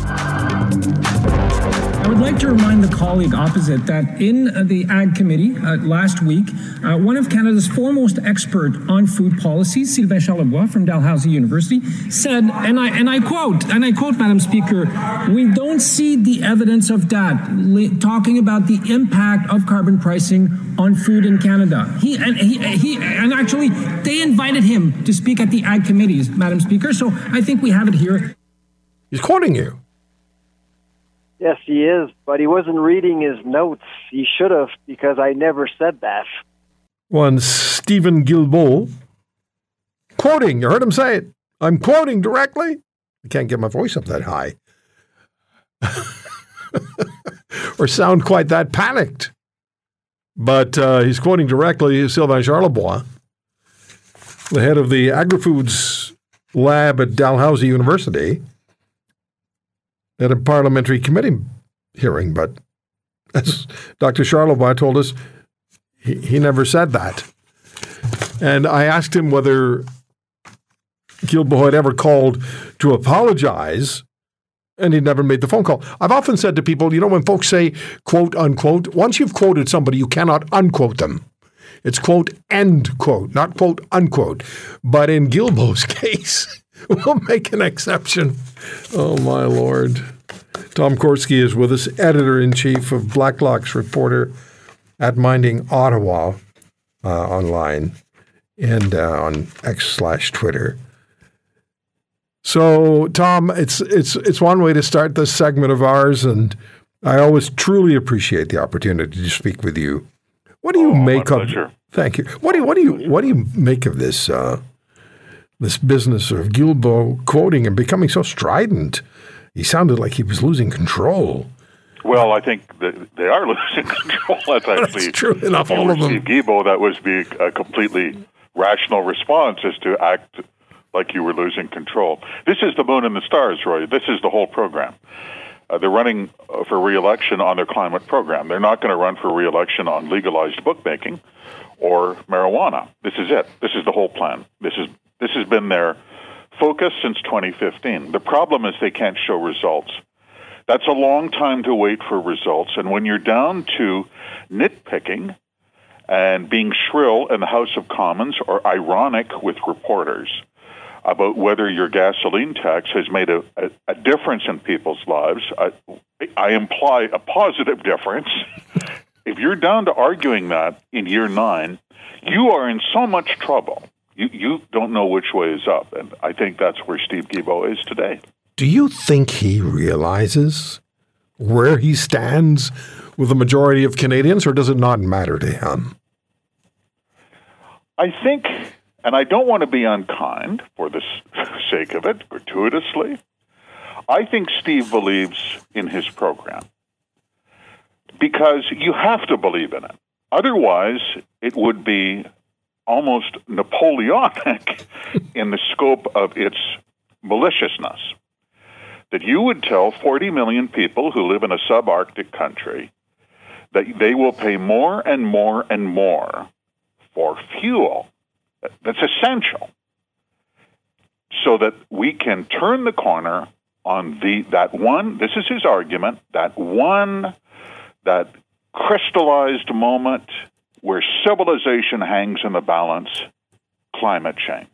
I would like to remind the colleague opposite that in the Ag Committee uh, last week, uh, one of Canada's foremost expert on food policy, Sylvain Charlebois from Dalhousie University, said, and I and I quote, and I quote, Madam Speaker, "We don't see the evidence of that," li- talking about the impact of carbon pricing on food in Canada. He and he, he and actually they invited him to speak at the Ag Committees, Madam Speaker. So I think we have it here. He's quoting you. Yes, he is, but he wasn't reading his notes. He should have, because I never said that. One Stephen Guilbeault, quoting, you heard him say it. I'm quoting directly. I can't get my voice up that high. or sound quite that panicked. But uh, he's quoting directly Sylvain Charlebois, the head of the Agri-Foods lab at Dalhousie University, at a parliamentary committee hearing, but as Doctor Charlebois told us, he, he never said that. And I asked him whether Guilbeault had ever called to apologize, and he'd never made the phone call. I've often said to people, you know, when folks say quote, unquote, once you've quoted somebody, you cannot unquote them. It's quote, end quote, not quote, unquote. But in Guilbeault's case, we'll make an exception. Oh, my Lord. Tom Korski is with us, editor-in-chief of Blacklock's Reporter at Minding Ottawa uh, online and uh, on X slash Twitter. So, Tom, it's it's it's one way to start this segment of ours, and I always truly appreciate the opportunity to speak with you. What do you oh, make my of? Pleasure. Thank you. What do you, what do you what do you make of this uh, this business of Guilbeault quoting and becoming so strident? He sounded like he was losing control. Well, I think that they are losing control. That's actually That's true enough. All of them. Steve Guilbeault, that was be a completely rational response, is to act like you were losing control. This is the moon and the stars, Roy. This is the whole program. Uh, they're running for re-election on their climate program. They're not going to run for re-election on legalized bookmaking or marijuana. This is it. This is the whole plan. This is this has been their focus since twenty fifteen. The problem is they can't show results. That's a long time to wait for results. And when you're down to nitpicking and being shrill in the House of Commons or ironic with reporters about whether your gasoline tax has made a, a, a difference in people's lives, I, I imply a positive difference. If you're down to arguing that in year nine, you are in so much trouble. You, you don't know which way is up. And I think that's where Steve Guilbeault is today. Do you think he realizes where he stands with the majority of Canadians, or does it not matter to him? I think, and I don't want to be unkind for the sake of it, gratuitously, I think Steve believes in his program because you have to believe in it. Otherwise, it would be almost Napoleonic in the scope of its maliciousness. That you would tell forty million people who live in a subarctic country that they will pay more and more and more for fuel that's essential so that we can turn the corner on the that one, this is his argument, that one, that crystallized moment where civilization hangs in the balance, climate change.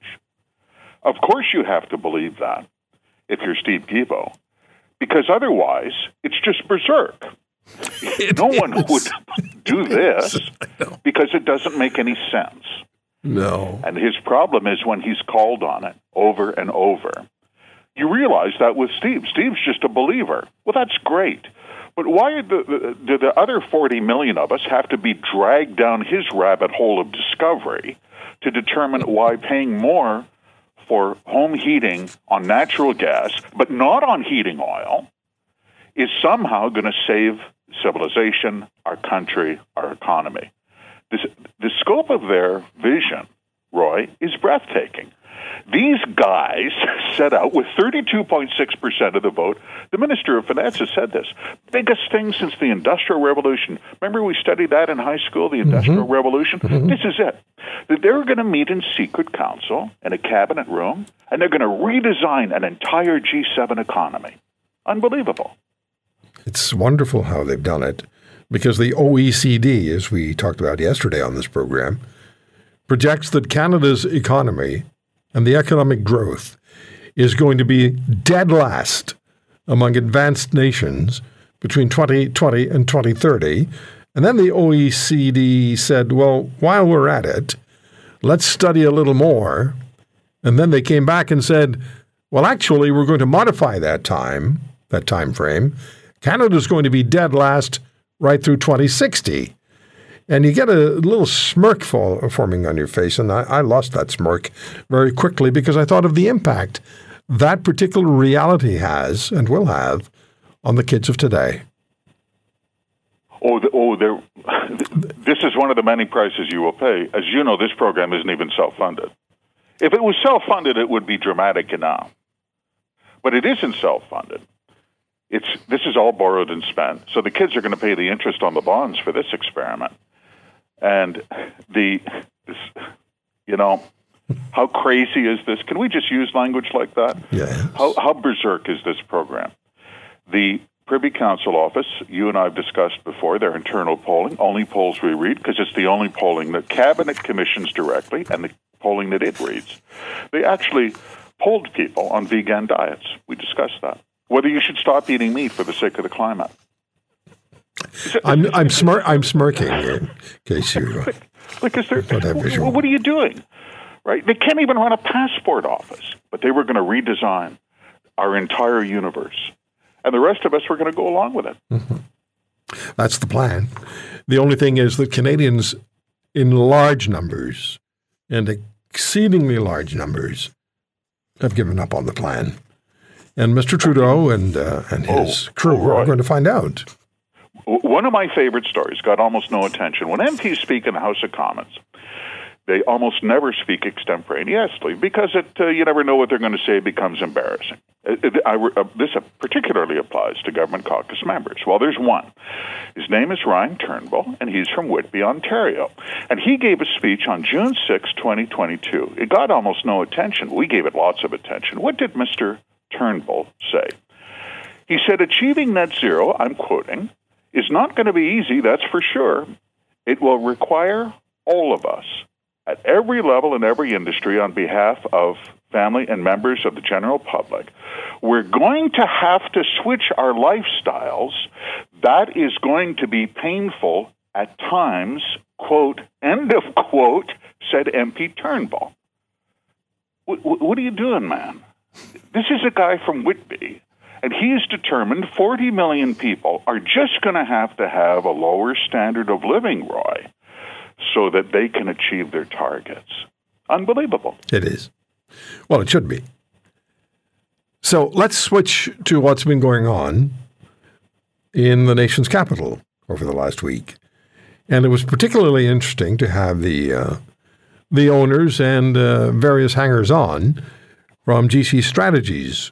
Of course you have to believe that if you're Steve Guilbeault, because otherwise it's just berserk. It no is. One would do this because it doesn't make any sense. No. And his problem is when he's called on it over and over. You realize that with Steve. Steve's just a believer. Well, that's great. But why do the, do the other forty million of us have to be dragged down his rabbit hole of discovery to determine why paying more for home heating on natural gas, but not on heating oil, is somehow going to save civilization, our country, our economy? This, the scope of their vision, Roy, is breathtaking. These guys set out with thirty-two point six percent of the vote. The Minister of Finance has said this. Biggest thing since the Industrial Revolution. Remember we studied that in high school, the Industrial mm-hmm. Revolution? Mm-hmm. This is it. They're going to meet in secret council in a cabinet room, and they're going to redesign an entire G seven economy. Unbelievable. It's wonderful how they've done it, because the O E C D, as we talked about yesterday on this program, projects that Canada's economy and the economic growth is going to be dead last among advanced nations between twenty twenty and twenty thirty. And then the O E C D said, well, while we're at it, let's study a little more. And then they came back and said, well, actually, we're going to modify that time, that time frame. Canada's going to be dead last right through twenty sixty. And you get a little smirk fall, forming on your face, and I, I lost that smirk very quickly because I thought of the impact that particular reality has and will have on the kids of today. Oh, the, oh, there. This is one of the many prices you will pay. As you know, this program isn't even self-funded. If it was self-funded, it would be dramatic enough. But it isn't self-funded. It's this is all borrowed and spent. So the kids are going to pay the interest on the bonds for this experiment. And the, this, you know, how crazy is this? Can we just use language like that? Yeah. How, how berserk is this program? The Privy Council office, you and I have discussed before, their internal polling, only polls we read, because it's the only polling that Cabinet commissions directly and the polling that it reads. They actually polled people on vegan diets. We discussed that. Whether you should stop eating meat for the sake of the climate. I'm I'm smir- I'm smirking in case you uh, like, is there, don't have visual. What are you doing? Right? They can't even run a passport office, but they were going to redesign our entire universe, and the rest of us were going to go along with it. Mm-hmm. That's the plan. The only thing is that Canadians, in large numbers, and exceedingly large numbers, have given up on the plan, and Mister Trudeau and uh, and his oh, crew oh, right. are going to find out. One of my favorite stories got almost no attention. When M Ps speak in the House of Commons, they almost never speak extemporaneously because it, uh, you never know what they're going to say becomes embarrassing. It, it, I, uh, this particularly applies to government caucus members. Well, there's one. His name is Ryan Turnbull, and he's from Whitby, Ontario. And he gave a speech on June sixth, twenty twenty-two. It got almost no attention. We gave it lots of attention. What did Mister Turnbull say? He said, achieving net zero, I'm quoting, is not going to be easy, that's for sure. It will require all of us at every level in every industry on behalf of family and members of the general public. We're going to have to switch our lifestyles. That is going to be painful at times, quote, end of quote, said M P Turnbull. W- w- what are you doing, man? This is a guy from Whitby. And he's determined forty million people are just going to have to have a lower standard of living, Roy, so that they can achieve their targets. Unbelievable. It is. Well, it should be. So let's switch to what's been going on in the nation's capital over the last week. And it was particularly interesting to have the uh, the owners and uh, various hangers-on from G C Strategies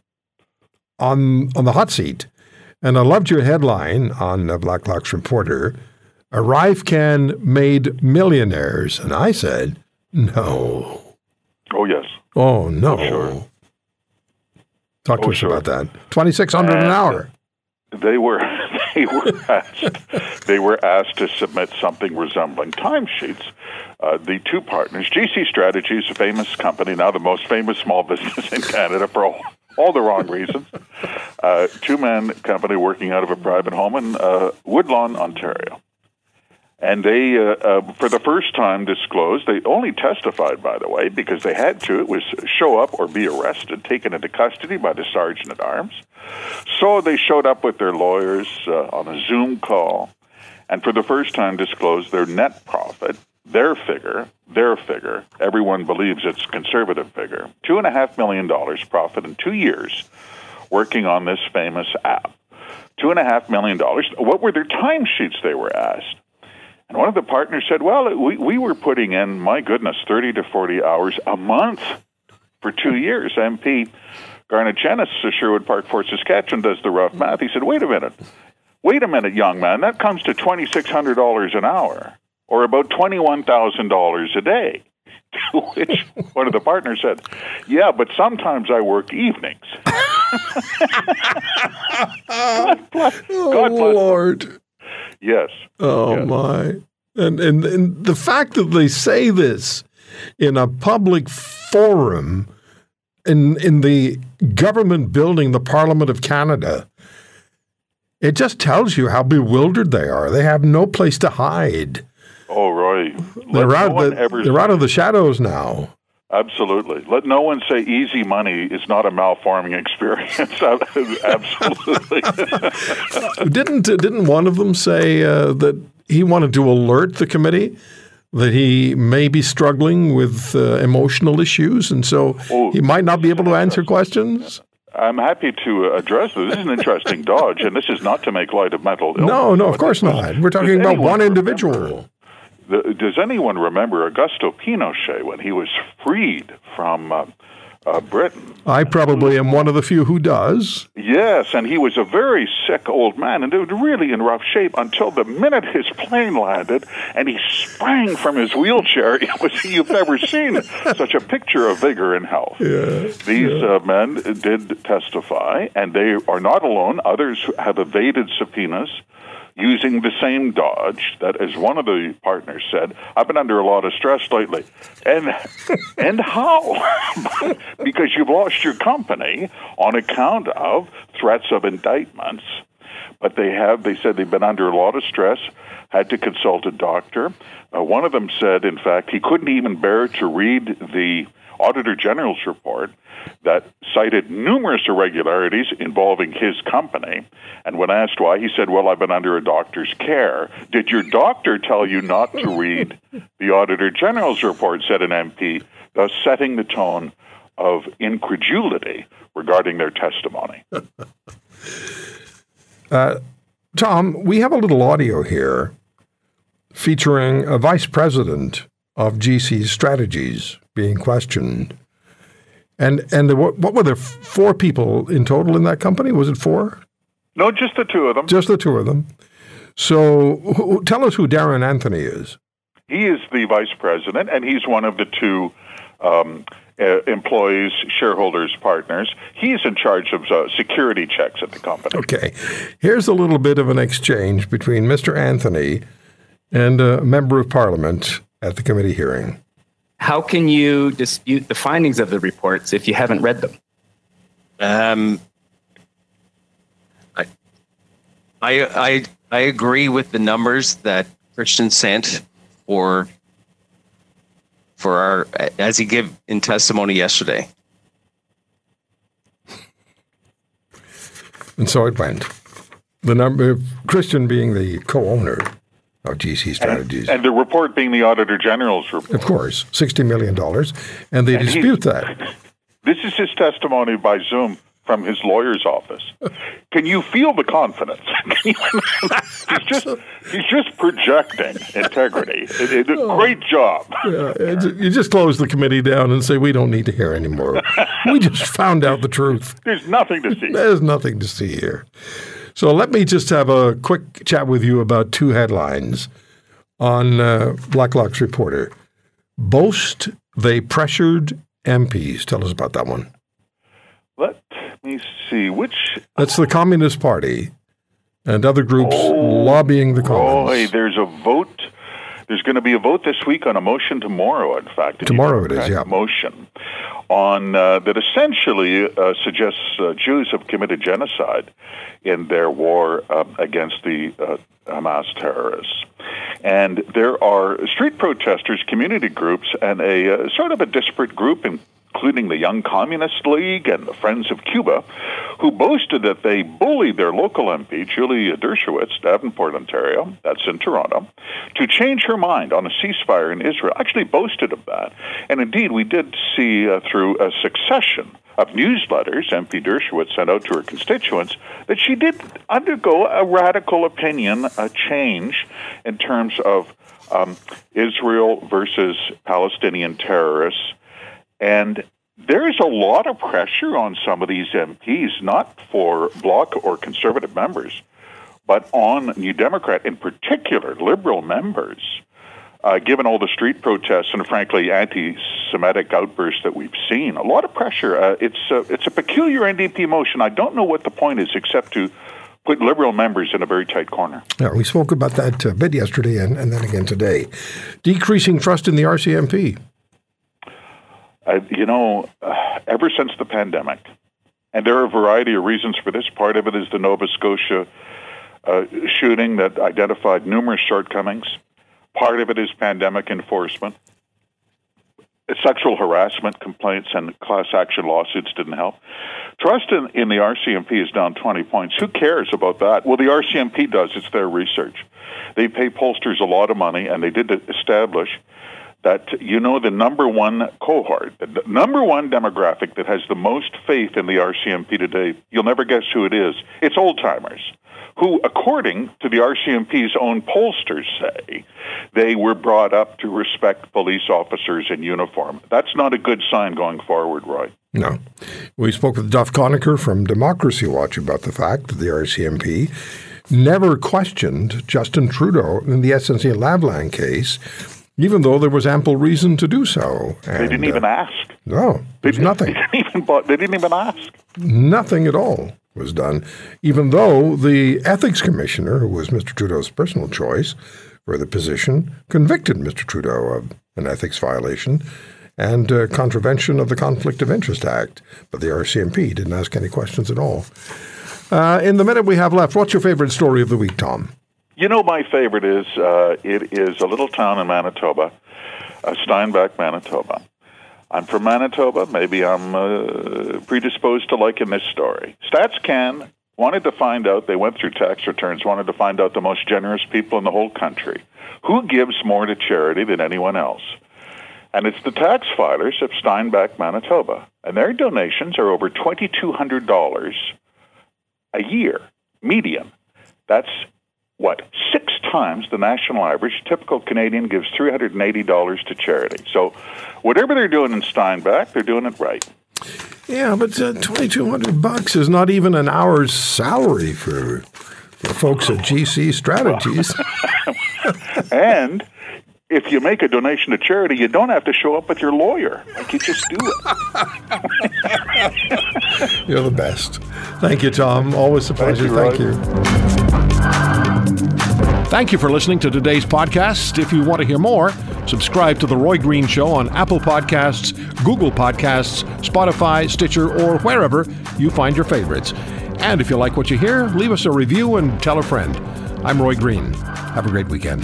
on on the hot seat. And I loved your headline on uh, Blacklock's Reporter, ArriveCan made millionaires. And I said, no. Oh, yes. Oh, no. Oh, sure. Talk to oh, us sure. about that. twenty-six hundred dollars an hour. They were they were asked they were asked to submit something resembling timesheets. Uh, the two partners, G C Strategies, a famous company, now the most famous small business in Canada for all, all the wrong reasons, uh, two-man company working out of a private home in uh, Woodlawn, Ontario. And they, uh, uh, for the first time, disclosed, they only testified, by the way, because they had to. It was show up or be arrested, taken into custody by the sergeant-at-arms. So they showed up with their lawyers uh, on a Zoom call, and for the first time disclosed their net profit, their figure, their figure, everyone believes it's a conservative figure, two and a half million dollars profit in two years working on this famous app. Two and a half million dollars. What were their timesheets, they were asked? And one of the partners said, well, we, we were putting in, my goodness, thirty to forty hours a month for two years. M P Garnet Jennings of Sherwood Park, Fort Saskatchewan, does the rough math. He said, wait a minute. Wait a minute, young man. That comes to twenty-six hundred dollars an hour, or about twenty-one thousand dollars a day. To which one of the partners said, yeah, but sometimes I work evenings. God bless. Oh, God bless. Lord. Yes. Oh, yes. my. And, and and the fact that they say this in a public forum in in the government building, the Parliament of Canada, it just tells you how bewildered they are. They have no place to hide. Oh, Roy. They're, no out, one the, ever they're out of the shadows now. Absolutely. Let no one say easy money is not a malforming experience. Absolutely. didn't didn't one of them say uh, that he wanted to alert the committee that he may be struggling with uh, emotional issues, and so oh, he might not be able to answer questions? I'm happy to address this. This is an interesting dodge, and this is not to make light of mental illness. No, no, of course not. We're talking about one individual. The, does anyone remember Augusto Pinochet when he was freed from uh, uh, Britain? I probably am one of the few who does. Yes, and he was a very sick old man, and was really in rough shape until the minute his plane landed, and he sprang from his wheelchair. It was, you've never seen such a picture of vigor and health. Yeah, These yeah. Uh, men did testify, and they are not alone. Others have evaded subpoenas using the same dodge that, as one of the partners said, I've been under a lot of stress lately. And and how? Because you've lost your company on account of threats of indictments. But they have, they said they've been under a lot of stress, had to consult a doctor. Uh, one of them said, in fact, he couldn't even bear to read the Auditor General's report that cited numerous irregularities involving his company. And when asked why, he said, well, I've been under a doctor's care. Did your doctor tell you not to read the Auditor General's report, said an M P, thus setting the tone of incredulity regarding their testimony. uh, Tom, we have a little audio here featuring a vice president of G C's strategies being questioned. And and the, what, what were there, four people in total in that company? Was it four? No, just the two of them. Just the two of them. So who, tell us who Darren Anthony is. He is the vice president, and he's one of the two um, uh, employees, shareholders, partners. He's in charge of uh, security checks at the company. Okay. Here's a little bit of an exchange between Mister Anthony and a member of Parliament at the committee hearing. How can you dispute the findings of the reports if you haven't read them? Um, I, I, I, I agree with the numbers that Christian sent for, for our, as he gave in testimony yesterday. And so it went. The number, Christian being the co-owner of G C Strategies. And, and the report being the Auditor General's report. Of course, sixty million dollars, and they and dispute that. This is his testimony by Zoom from his lawyer's office. Can you feel the confidence? he's just he's just projecting integrity. It, it, great job. Yeah, you just close the committee down and say, we don't need to hear anymore. We just found out the truth. There's nothing to see. There's nothing to see here. So let me just have a quick chat with you about two headlines on uh, Blacklock's Reporter. Boast they pressured M Ps. Tell us about that one. Let me see. Which? That's the Communist Party and other groups oh, lobbying the Commons. Boy, there's a vote. There's going to be a vote this week on a motion tomorrow, in fact. Tomorrow it is, yeah. Motion on uh, that essentially uh, suggests uh, Jews have committed genocide in their war uh, against the uh, Hamas terrorists. And there are street protesters, community groups, and a uh, sort of a disparate group, including the Young Communist League and the Friends of Cuba, who boasted that they bullied their local M P, Julie Dershowitz, Davenport, Ontario, that's in Toronto, to change her mind on a ceasefire in Israel. Actually boasted of that. And indeed, we did see uh, through a succession of newsletters M P Dershowitz sent out to her constituents that she did undergo a radical opinion a change in terms of um, Israel versus Palestinian terrorists. And there is a lot of pressure on some of these M Ps, not for Bloc or Conservative members, but on New Democrat, in particular, Liberal members, uh, given all the street protests and, frankly, anti-Semitic outbursts that we've seen. A lot of pressure. Uh, it's, uh, it's a peculiar N D P motion. I don't know what the point is, except to put Liberal members in a very tight corner. Yeah, we spoke about that a bit yesterday and, and then again today. Decreasing trust in the R C M P. Uh, you know, uh, ever since the pandemic, and there are a variety of reasons for this. Part of it is the Nova Scotia uh, shooting that identified numerous shortcomings. Part of it is pandemic enforcement. Sexual harassment complaints and class action lawsuits didn't help. Trust in, in the R C M P is down twenty points. Who cares about that? Well, the R C M P does. It's their research. They pay pollsters a lot of money, and they did establish that, you know, the number one cohort, the number one demographic that has the most faith in the R C M P today, you'll never guess who it is. It's old-timers, who, according to the R C M P's own pollsters, say they were brought up to respect police officers in uniform. That's not a good sign going forward, Roy. No. We spoke with Duff Conacher from Democracy Watch about the fact that the R C M P never questioned Justin Trudeau in the S N C Lavalin case, even though there was ample reason to do so. And, they didn't even uh, ask. No, there's they nothing. They didn't, even, they didn't even ask. Nothing at all. was done, even though the ethics commissioner, who was Mister Trudeau's personal choice for the position, convicted Mister Trudeau of an ethics violation and uh, contravention of the Conflict of Interest Act. But the R C M P didn't ask any questions at all. Uh, in the minute we have left, what's your favorite story of the week, Tom? You know, my favorite is, uh, it is a little town in Manitoba, uh, Steinbach, Manitoba. I'm from Manitoba. Maybe I'm uh, predisposed to liking this story. StatsCan wanted to find out, they went through tax returns, wanted to find out the most generous people in the whole country. Who gives more to charity than anyone else? And it's the tax filers of Steinbach, Manitoba. And their donations are over two thousand two hundred dollars a year, median. That's, what, six times the national average. Typical Canadian gives three hundred eighty dollars to charity. So whatever they're doing in Steinbach, they're doing it right. Yeah, but uh, twenty-two hundred bucks is not even an hour's salary for the folks at G C Strategies. And if you make a donation to charity, you don't have to show up with your lawyer. Like, you just do it. You're the best. Thank you, Tom. Always a pleasure. Thank you. Thank you. Thank you for listening to today's podcast. If you want to hear more, subscribe to The Roy Green Show on Apple Podcasts, Google Podcasts, Spotify, Stitcher, or wherever you find your favorites. And if you like what you hear, leave us a review and tell a friend. I'm Roy Green. Have a great weekend.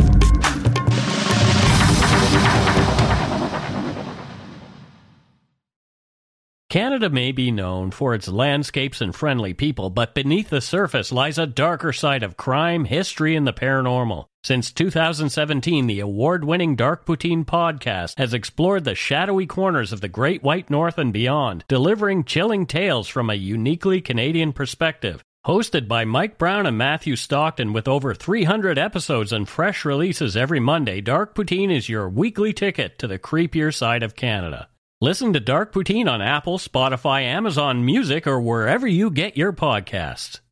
Canada may be known for its landscapes and friendly people, but beneath the surface lies a darker side of crime, history, and the paranormal. Since two thousand seventeen, the award-winning Dark Poutine podcast has explored the shadowy corners of the Great White North and beyond, delivering chilling tales from a uniquely Canadian perspective. Hosted by Mike Brown and Matthew Stockton with over three hundred episodes and fresh releases every Monday, Dark Poutine is your weekly ticket to the creepier side of Canada. Listen to Dark Poutine on Apple, Spotify, Amazon Music, or wherever you get your podcasts.